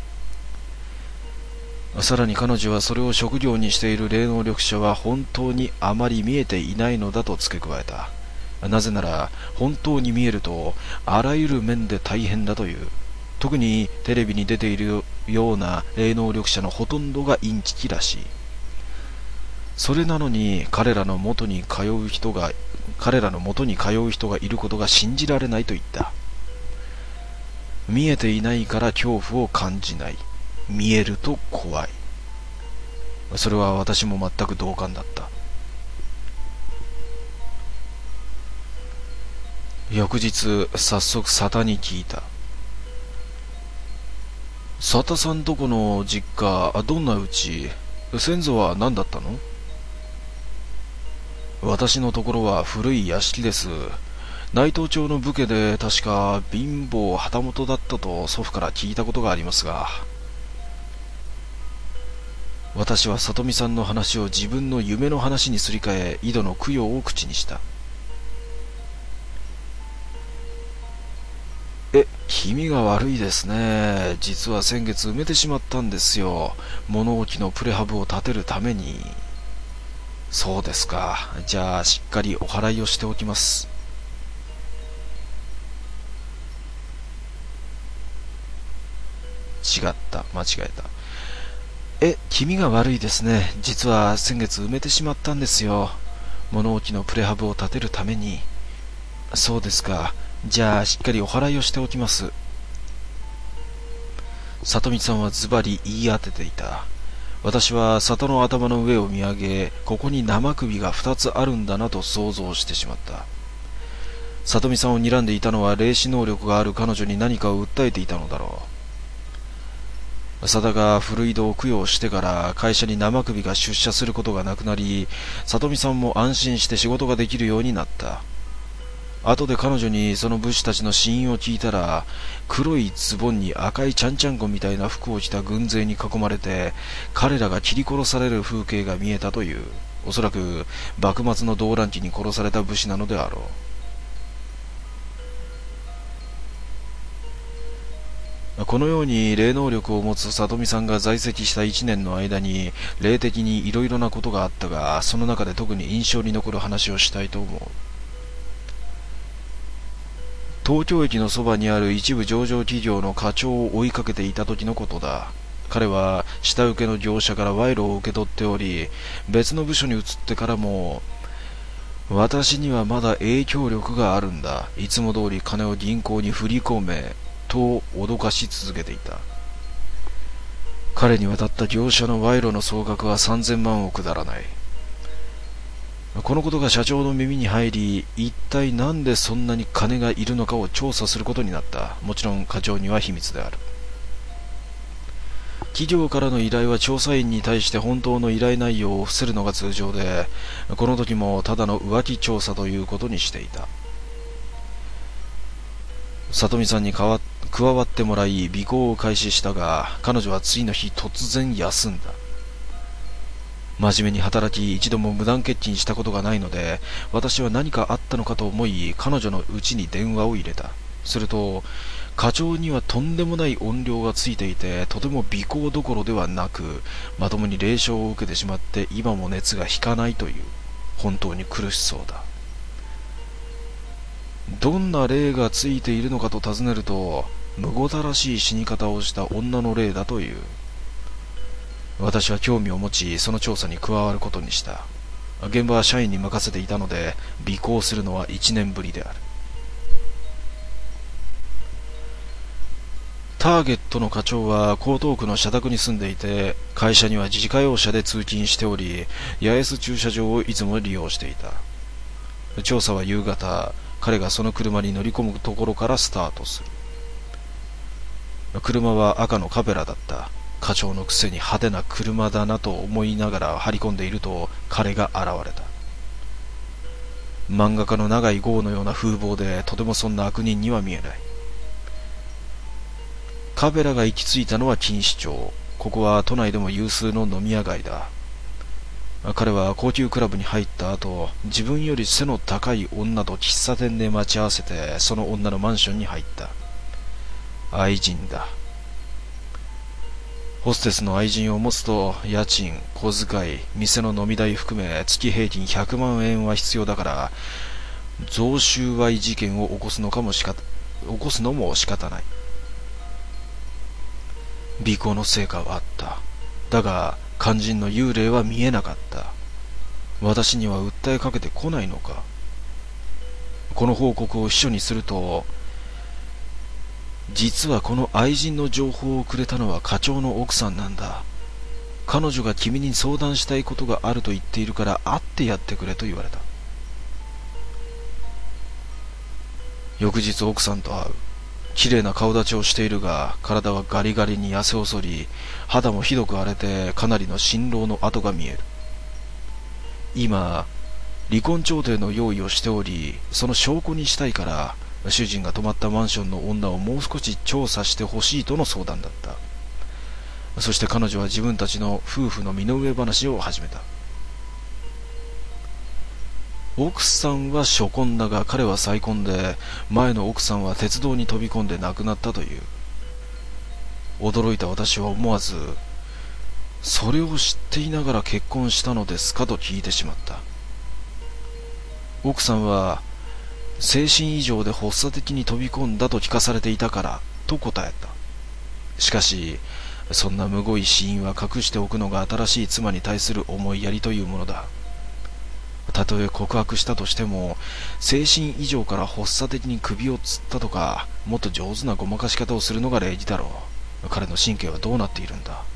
い。さらに彼女はそれを職業にしている霊能力者は本当にあまり見えていないのだと付け加えた。なぜなら本当に見えるとあらゆる面で大変だという。特にテレビに出ているような霊能力者のほとんどがインチキらしい。それなのに彼らの元に通う人が彼らの元に通う人がいることが信じられないと言った。見えていないから恐怖を感じない。見えると怖い。それは私も全く同感だった。翌日、早速佐田に聞いた。佐田さんとこの実家、どんな家？先祖は何だったの？私のところは古い屋敷です。内藤町の武家で確か貧乏旗本だったと祖父から聞いたことがありますが。私は里美さんの話を自分の夢の話にすり替え、井戸の供養を口にした。え、気味が悪いですね。実は先月埋めてしまったんですよ。物置のプレハブを建てるために。そうですか。じゃあしっかりお祓いをしておきます。違った。間違えた。え、気味が悪いですね。実は先月埋めてしまったんですよ。物置のプレハブを建てるために。そうですか。じゃあしっかりお祓いをしておきます。里美さんはズバリ言い当てていた。私は里の頭の上を見上げ、ここに生首が二つあるんだなと想像してしまった。里美さんを睨んでいたのは霊視能力がある彼女に何かを訴えていたのだろう。佐田が古井戸を供養してから会社に生首が出社することがなくなり、里美さんも安心して仕事ができるようになった。後で彼女にその武士たちの死因を聞いたら、黒いズボンに赤いちゃんちゃんこみたいな服を着た軍勢に囲まれて、彼らが切り殺される風景が見えたという。おそらく幕末の動乱期に殺された武士なのであろう。このように霊能力を持つ里美さんが在籍した一年の間に霊的にいろいろなことがあったが、その中で特に印象に残る話をしたいと思う。東京駅のそばにある一部上場企業の課長を追いかけていた時のことだ。彼は下請けの業者から賄賂を受け取っており、別の部署に移ってからも、私にはまだ影響力があるんだ。いつも通り金を銀行に振り込め、とと脅かし続けていた。彼に渡った業者の賄賂の総額はさんぜんまんを下らない。このことが社長の耳に入り、一体なんでそんなに金がいるのかを調査することになった。もちろん課長には秘密である。企業からの依頼は調査員に対して本当の依頼内容を伏せるのが通常で、この時もただの浮気調査ということにしていた。里美さんに加わってもらい尾行を開始したが、彼女は次の日突然休んだ。真面目に働き、一度も無断欠勤したことがないので、私は何かあったのかと思い、彼女の家に電話を入れた。すると、課長にはとんでもない音量がついていて、とても尾行どころではなく、まともに冷笑を受けてしまって今も熱が引かないという。本当に苦しそうだ。どんな霊がついているのかと尋ねると、むごたらしい死に方をした女の霊だという。私は興味を持ち、その調査に加わることにした。現場は社員に任せていたので、尾行するのはいちねんぶりである。ターゲットの課長は江東区の社宅に住んでいて、会社には自家用車で通勤しており、八重洲駐車場をいつも利用していた。調査は夕方、彼がその車に乗り込むところからスタートする。車は赤のカペラだった。課長のくせに派手な車だなと思いながら張り込んでいると、彼が現れた。漫画家の長い号のような風貌で、とてもそんな悪人には見えない。カペラが行き着いたのは錦糸町。ここは都内でも有数の飲み屋街だ。彼は高級クラブに入った後、自分より背の高い女と喫茶店で待ち合わせて、その女のマンションに入った。愛人だ。ホステスの愛人を持つと、家賃、小遣い、店の飲み代含め月平均ひゃくまんえんは必要だから、贈収賄事件を起こすのかもしか起こすのも仕方ない。尾行の成果はあった。だが肝心の幽霊は見えなかった。私には訴えかけてこないのか。この報告を秘書にすると、実はこの愛人の情報をくれたのは課長の奥さんなんだ。彼女が君に相談したいことがあると言っているから会ってやってくれと言われた。翌日奥さんと会う。綺麗な顔立ちをしているが、体はガリガリに痩せ細り、肌もひどく荒れてかなりの辛労の跡が見える。今、離婚調停の用意をしており、その証拠にしたいから、主人が泊まったマンションの女をもう少し調査してほしいとの相談だった。そして彼女は自分たちの夫婦の身の上話を始めた。奥さんは初婚だが彼は再婚で、前の奥さんは鉄道に飛び込んで亡くなったという。驚いた私は思わず、それを知っていながら結婚したのですかと聞いてしまった。奥さんは、精神異常で発作的に飛び込んだと聞かされていたからと答えた。しかしそんなむごい死因は隠しておくのが新しい妻に対する思いやりというものだ。たとえ告白したとしても、精神異常から発作的に首を吊ったとか、もっと上手なごまかし方をするのが礼儀だろう。彼の神経はどうなっているんだ。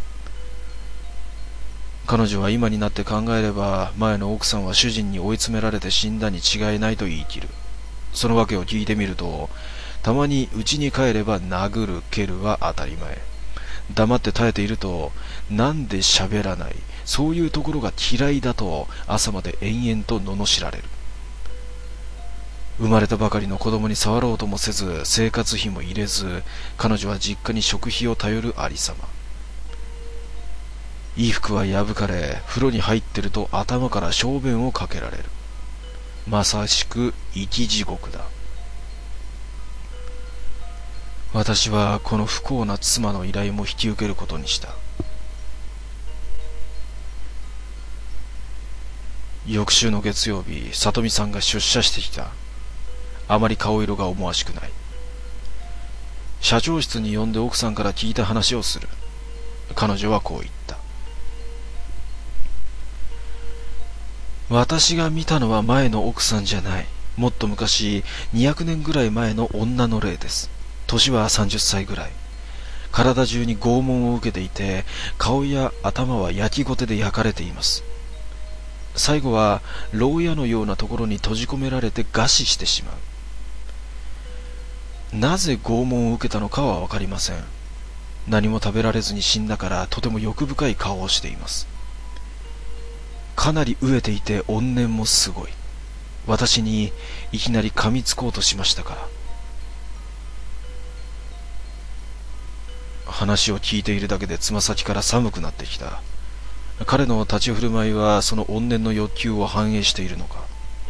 彼女は今になって考えれば、前の奥さんは主人に追い詰められて死んだに違いないと言い切る。その訳を聞いてみると、たまに家に帰れば殴る蹴るは当たり前。黙って耐えていると、なんで喋らない、そういうところが嫌いだと朝まで延々と罵られる。生まれたばかりの子供に触ろうともせず、生活費も入れず、彼女は実家に食費を頼るありさま。衣服は破かれ、風呂に入ってると頭から小便をかけられる。まさしく生き地獄だ。私はこの不幸な妻の依頼も引き受けることにした。翌週の月曜日、里美さんが出社してきた。あまり顔色が思わしくない。社長室に呼んで奥さんから聞いた話をする。彼女はこう言った。私が見たのは前の奥さんじゃない。もっと昔、にひゃくねんぐらい前の女の霊です。 年はさんじゅっさいぐらい。体中に拷問を受けていて、顔や頭は焼きごてで焼かれています。最後は牢屋のようなところに閉じ込められて餓死してしまう。なぜ拷問を受けたのかはわかりません。何も食べられずに死んだからとても欲深い顔をしています。かなり飢えていて怨念もすごい。私にいきなり噛みつこうとしましたから。話を聞いているだけでつま先から寒くなってきた。彼の立ち振る舞いはその怨念の欲求を反映しているのか。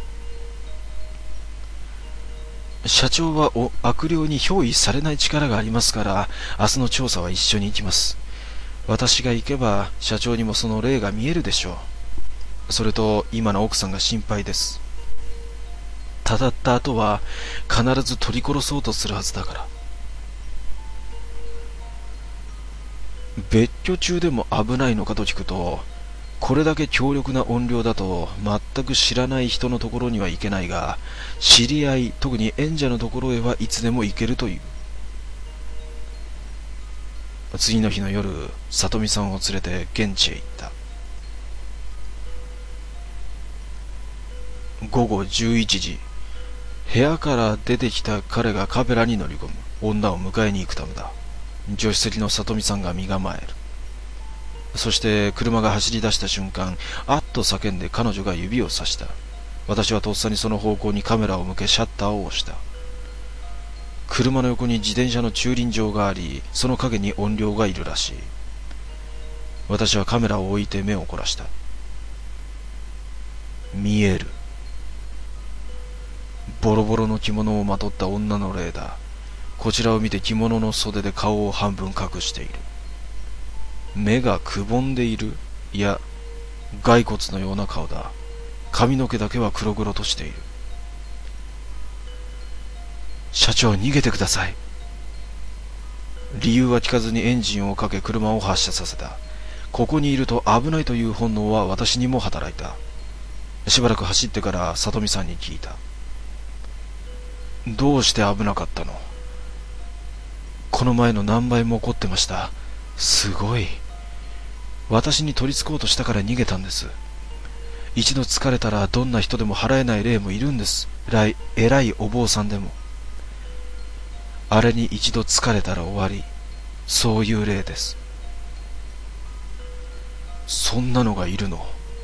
社長は悪霊に憑依されない力がありますから、明日の調査は一緒に行きます。私が行けば社長にもその霊が見えるでしょう。それと今の奥さんが心配です。ただった後は必ず取り殺そうとするはずだから。別居中でも危ないのかと聞くと、これだけ強力な怨霊だと全く知らない人のところには行けないが、知り合い、特に縁者のところへはいつでも行けるという。次の日の夜、里美さんを連れて現地へ行った。ごごじゅういちじ、部屋から出てきた彼がカメラに乗り込む。女を迎えに行くためだ。助手席の里美さんが身構える。そして車が走り出した瞬間、あっと叫んで彼女が指をさした。私はとっさにその方向にカメラを向けシャッターを押した。車の横に自転車の駐輪場があり、その陰に怨霊がいるらしい。私はカメラを置いて目を凝らした。見える。ボロボロの着物をまとった女の霊だ。こちらを見て着物の袖で顔を半分隠している。目がくぼんでいる。いや、骸骨のような顔だ。髪の毛だけは黒々としている。社長、逃げてください。理由は聞かずにエンジンをかけ車を発車させた。ここにいると危ないという本能は私にも働いた。しばらく走ってから里美さんに聞いた。どうして危なかったの？この前の何倍も怒ってました。すごい。私に取りつこうとしたから逃げたんです。一度疲れたらどんな人でも払えない霊もいるんです。偉い、偉いお坊さんでも。あれに一度疲れたら終わり。そういう霊です。そんなのがいるの？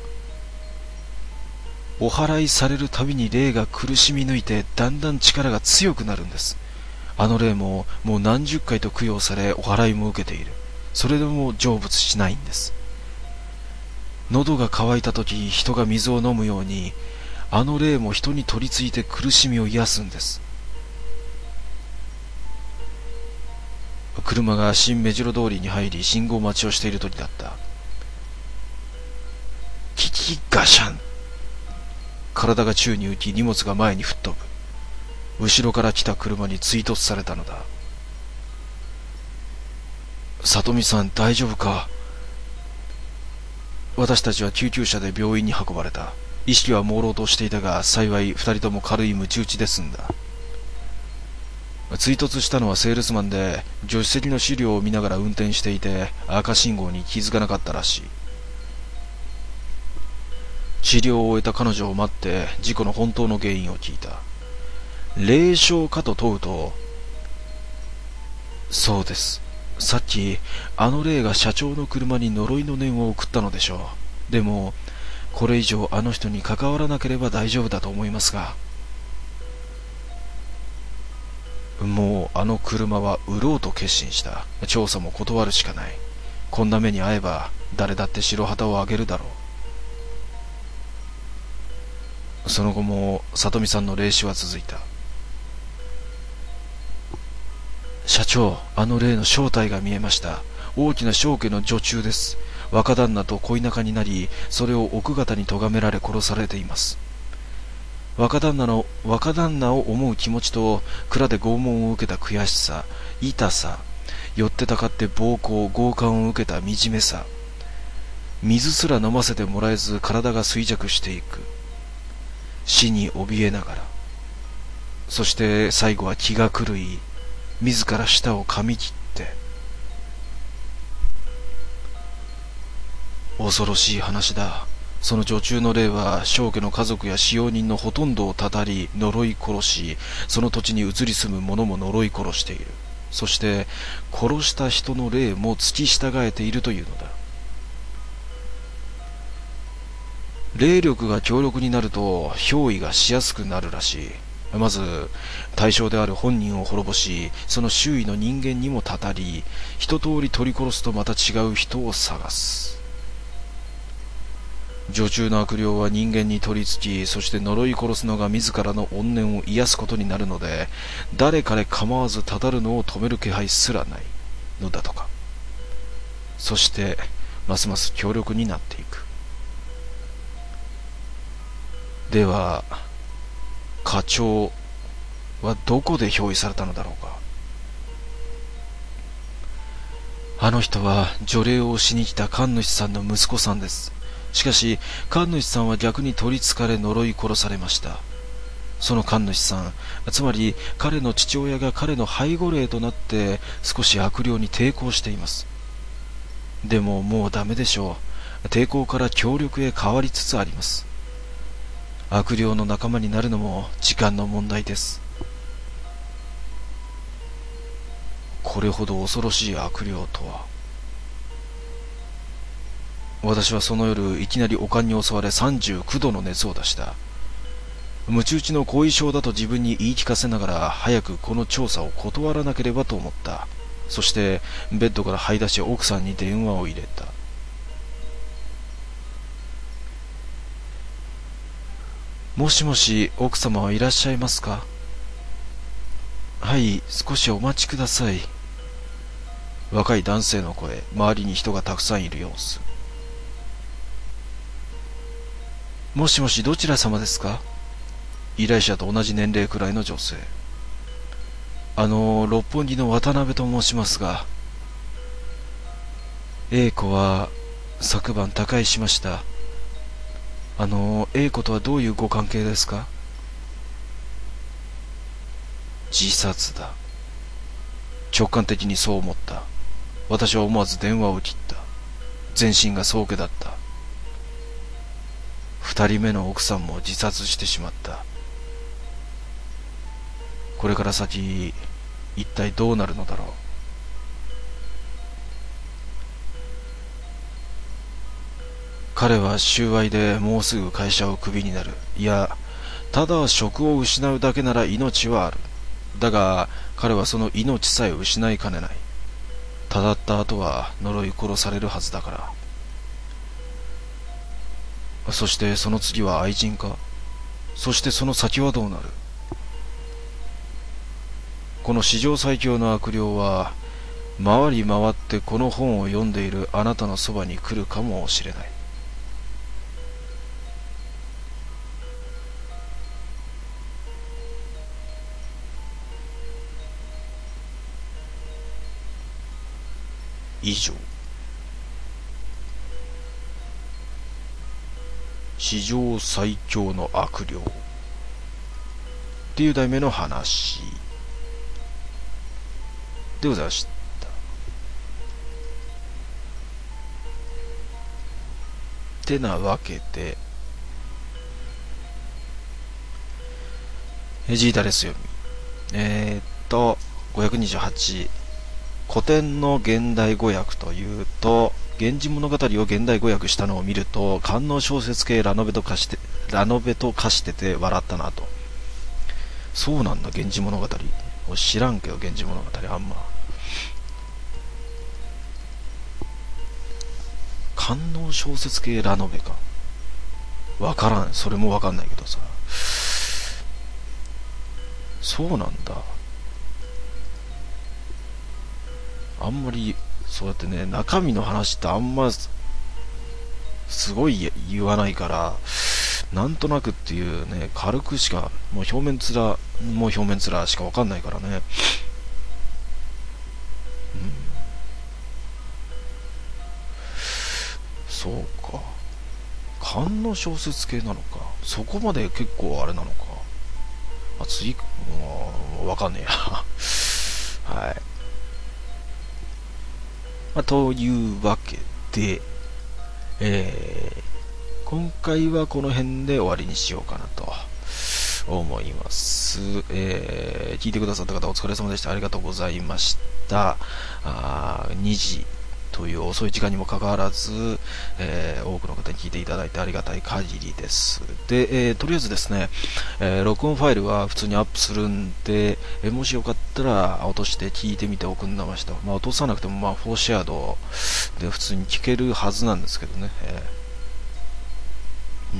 お祓いされるたびに霊が苦しみ抜いてだんだん力が強くなるんです。あの霊ももう何十回と供養されお祓いも受けている。それでも成仏しないんです。喉が渇いた時人が水を飲むように、あの霊も人に取り付いて苦しみを癒すんです。車が新目白通りに入り信号待ちをしている時だった。キキガシャン。体が宙に浮き荷物が前に吹っ飛ぶ。後ろから来た車に追突されたのだ。里美さん、大丈夫か？私たちは救急車で病院に運ばれた。意識は朦朧としていたが、幸い二人とも軽い鞭打ちで済んだ。追突したのはセールスマンで、助手席の資料を見ながら運転していて、赤信号に気づかなかったらしい。治療を終えた彼女を待って事故の本当の原因を聞いた。霊障かと問うと、そうです。さっきあの霊が社長の車に呪いの念を送ったのでしょう。でもこれ以上あの人に関わらなければ大丈夫だと思いますが。もうあの車は売ろうと決心した。調査も断るしかない。こんな目に遭えば誰だって白旗をあげるだろう。その後も里美さんの霊視は続いた。社長、あの霊の正体が見えました。大きな正家の女中です。若旦那と恋仲になり、それを奥方に咎められ殺されています。若旦那の若旦那を思う気持ちと、蔵で拷問を受けた悔しさ、痛さ、よってたかって暴行強姦を受けた惨めさ、水すら飲ませてもらえず体が衰弱していく、死に怯えながら、そして最後は気が狂い自ら舌を噛み切って。恐ろしい話だ。その女中の霊は正家の家族や使用人のほとんどをたたり呪い殺し、その土地に移り住む者も呪い殺している。そして殺した人の霊も付き従えているというのだ。霊力が強力になると憑依がしやすくなるらしい。まず対象である本人を滅ぼし、その周囲の人間にもたたり、一通り取り殺すとまた違う人を探す。女中の悪霊は人間に取り付き、そして呪い殺すのが自らの怨念を癒すことになるので、誰彼構わずたたるのを止める気配すらないのだとか。そしてますます強力になっていく。では課長はどこで憑依されたのだろうか。あの人は除霊をしに来た神主さんの息子さんです。しかし神主さんは逆に取りつかれ呪い殺されました。その神主さん、つまり彼の父親が彼の背後霊となって少し悪霊に抵抗しています。でももうダメでしょう。抵抗から協力へ変わりつつあります。悪霊の仲間になるのも時間の問題です。これほど恐ろしい悪霊とは。私はその夜いきなり悪寒に襲われさんじゅうきゅうどの熱を出した。ムチ打ちの後遺症だと自分に言い聞かせながら早くこの調査を断らなければと思った。そしてベッドから這い出し奥さんに電話を入れた。もしもし、奥様はいらっしゃいますか？はい、少しお待ちください。若い男性の声、周りに人がたくさんいる様子。もしもし、どちら様ですか？依頼者と同じ年齢くらいの女性。あの、六本木の渡辺と申しますが、A子は昨晩他界しました。あの、A子とはどういうご関係ですか？自殺だ。直感的にそう思った。私は思わず電話を切った。全身が宗家だった。二人目の奥さんも自殺してしまった。これから先、一体どうなるのだろう。彼は収賄でもうすぐ会社をクビになる。いや、ただ職を失うだけなら命はある。だが彼はその命さえ失いかねない。ただった後は呪い殺されるはずだから。そしてその次は愛人か。そしてその先はどうなる。この史上最強の悪霊は回り回ってこの本を読んでいるあなたのそばに来るかもしれない。以上。史上最強の悪霊っていう題名の話でございました。てなわけで、ジータですよ。えー、っとごひゃくにじゅうはち、古典の現代語訳というと、源氏物語を現代語訳したのを見ると、官能小説系ラノベと化してラノベと化してて笑ったなと。そうなんだ、源氏物語。知らんけど、源氏物語あんま。官能小説系ラノベか。わからん、それもわかんないけどさ。そうなんだ。あんまりそうやってね、中身の話ってあんますごい言わないから、なんとなくっていうね、軽くしか、もう表面面もう表面面しかわかんないからね。うん、そうか、官能小説系なのか。そこまで結構あれなのか。あ、次、もうわかんねえや。 はい。まあ、というわけで、えー、今回はこの辺で終わりにしようかなと思います。えー、聞いてくださった方お疲れ様でした。ありがとうございました。あにじという遅い時間にもかかわらず、えー、多くの方に聞いていただいてありがたい限りです。で、えー、とりあえずですね、えー、録音ファイルは普通にアップするんで、えー、もしよかったら落として聞いてみておくんなました。まあ、落とさなくても、まあ、フォーシェアドで普通に聞けるはずなんですけどね。えー、うん。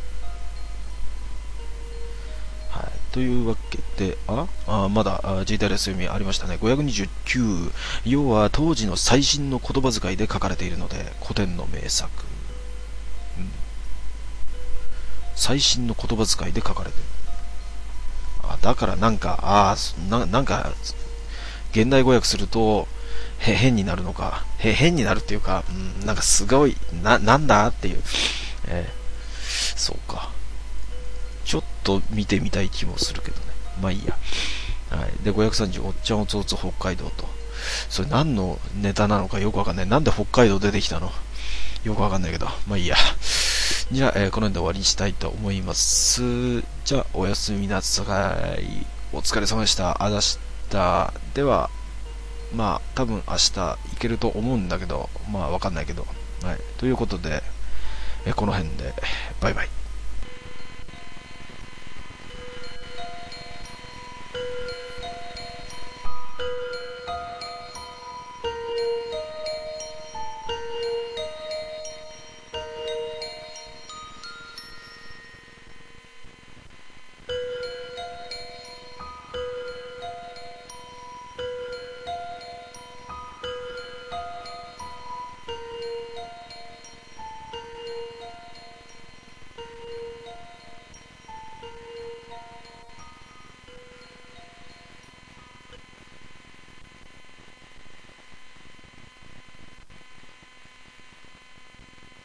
はい、というわけで、ああまだあ ジーティーアールエス 読みありましたね。ごひゃくにじゅうきゅう、要は当時の最新の言葉遣いで書かれているので、古典の名作。うん、最新の言葉遣いで書かれている。あだからなんか、あななんか、現代語訳すると、へ変になるのか。へ変になるっていうか、うん、なんかすごい、な、なんだっていう。えー、そうか。ちょっと見てみたい気もするけどね。まあいいや。はい。で、ごひゃくさんじゅう、おっちゃんおつおつ北海道と。それ何のネタなのかよくわかんない。なんで北海道出てきたのよくわかんないけど。まあいいや。じゃあ、えーこの辺で終わりにしたいと思います。じゃあ、おやすみなさい。お疲れ様でした。あざした。では、まあ、多分明日行けると思うんだけど、まあわかんないけど。はい。ということで、えーこの辺で、バイバイ。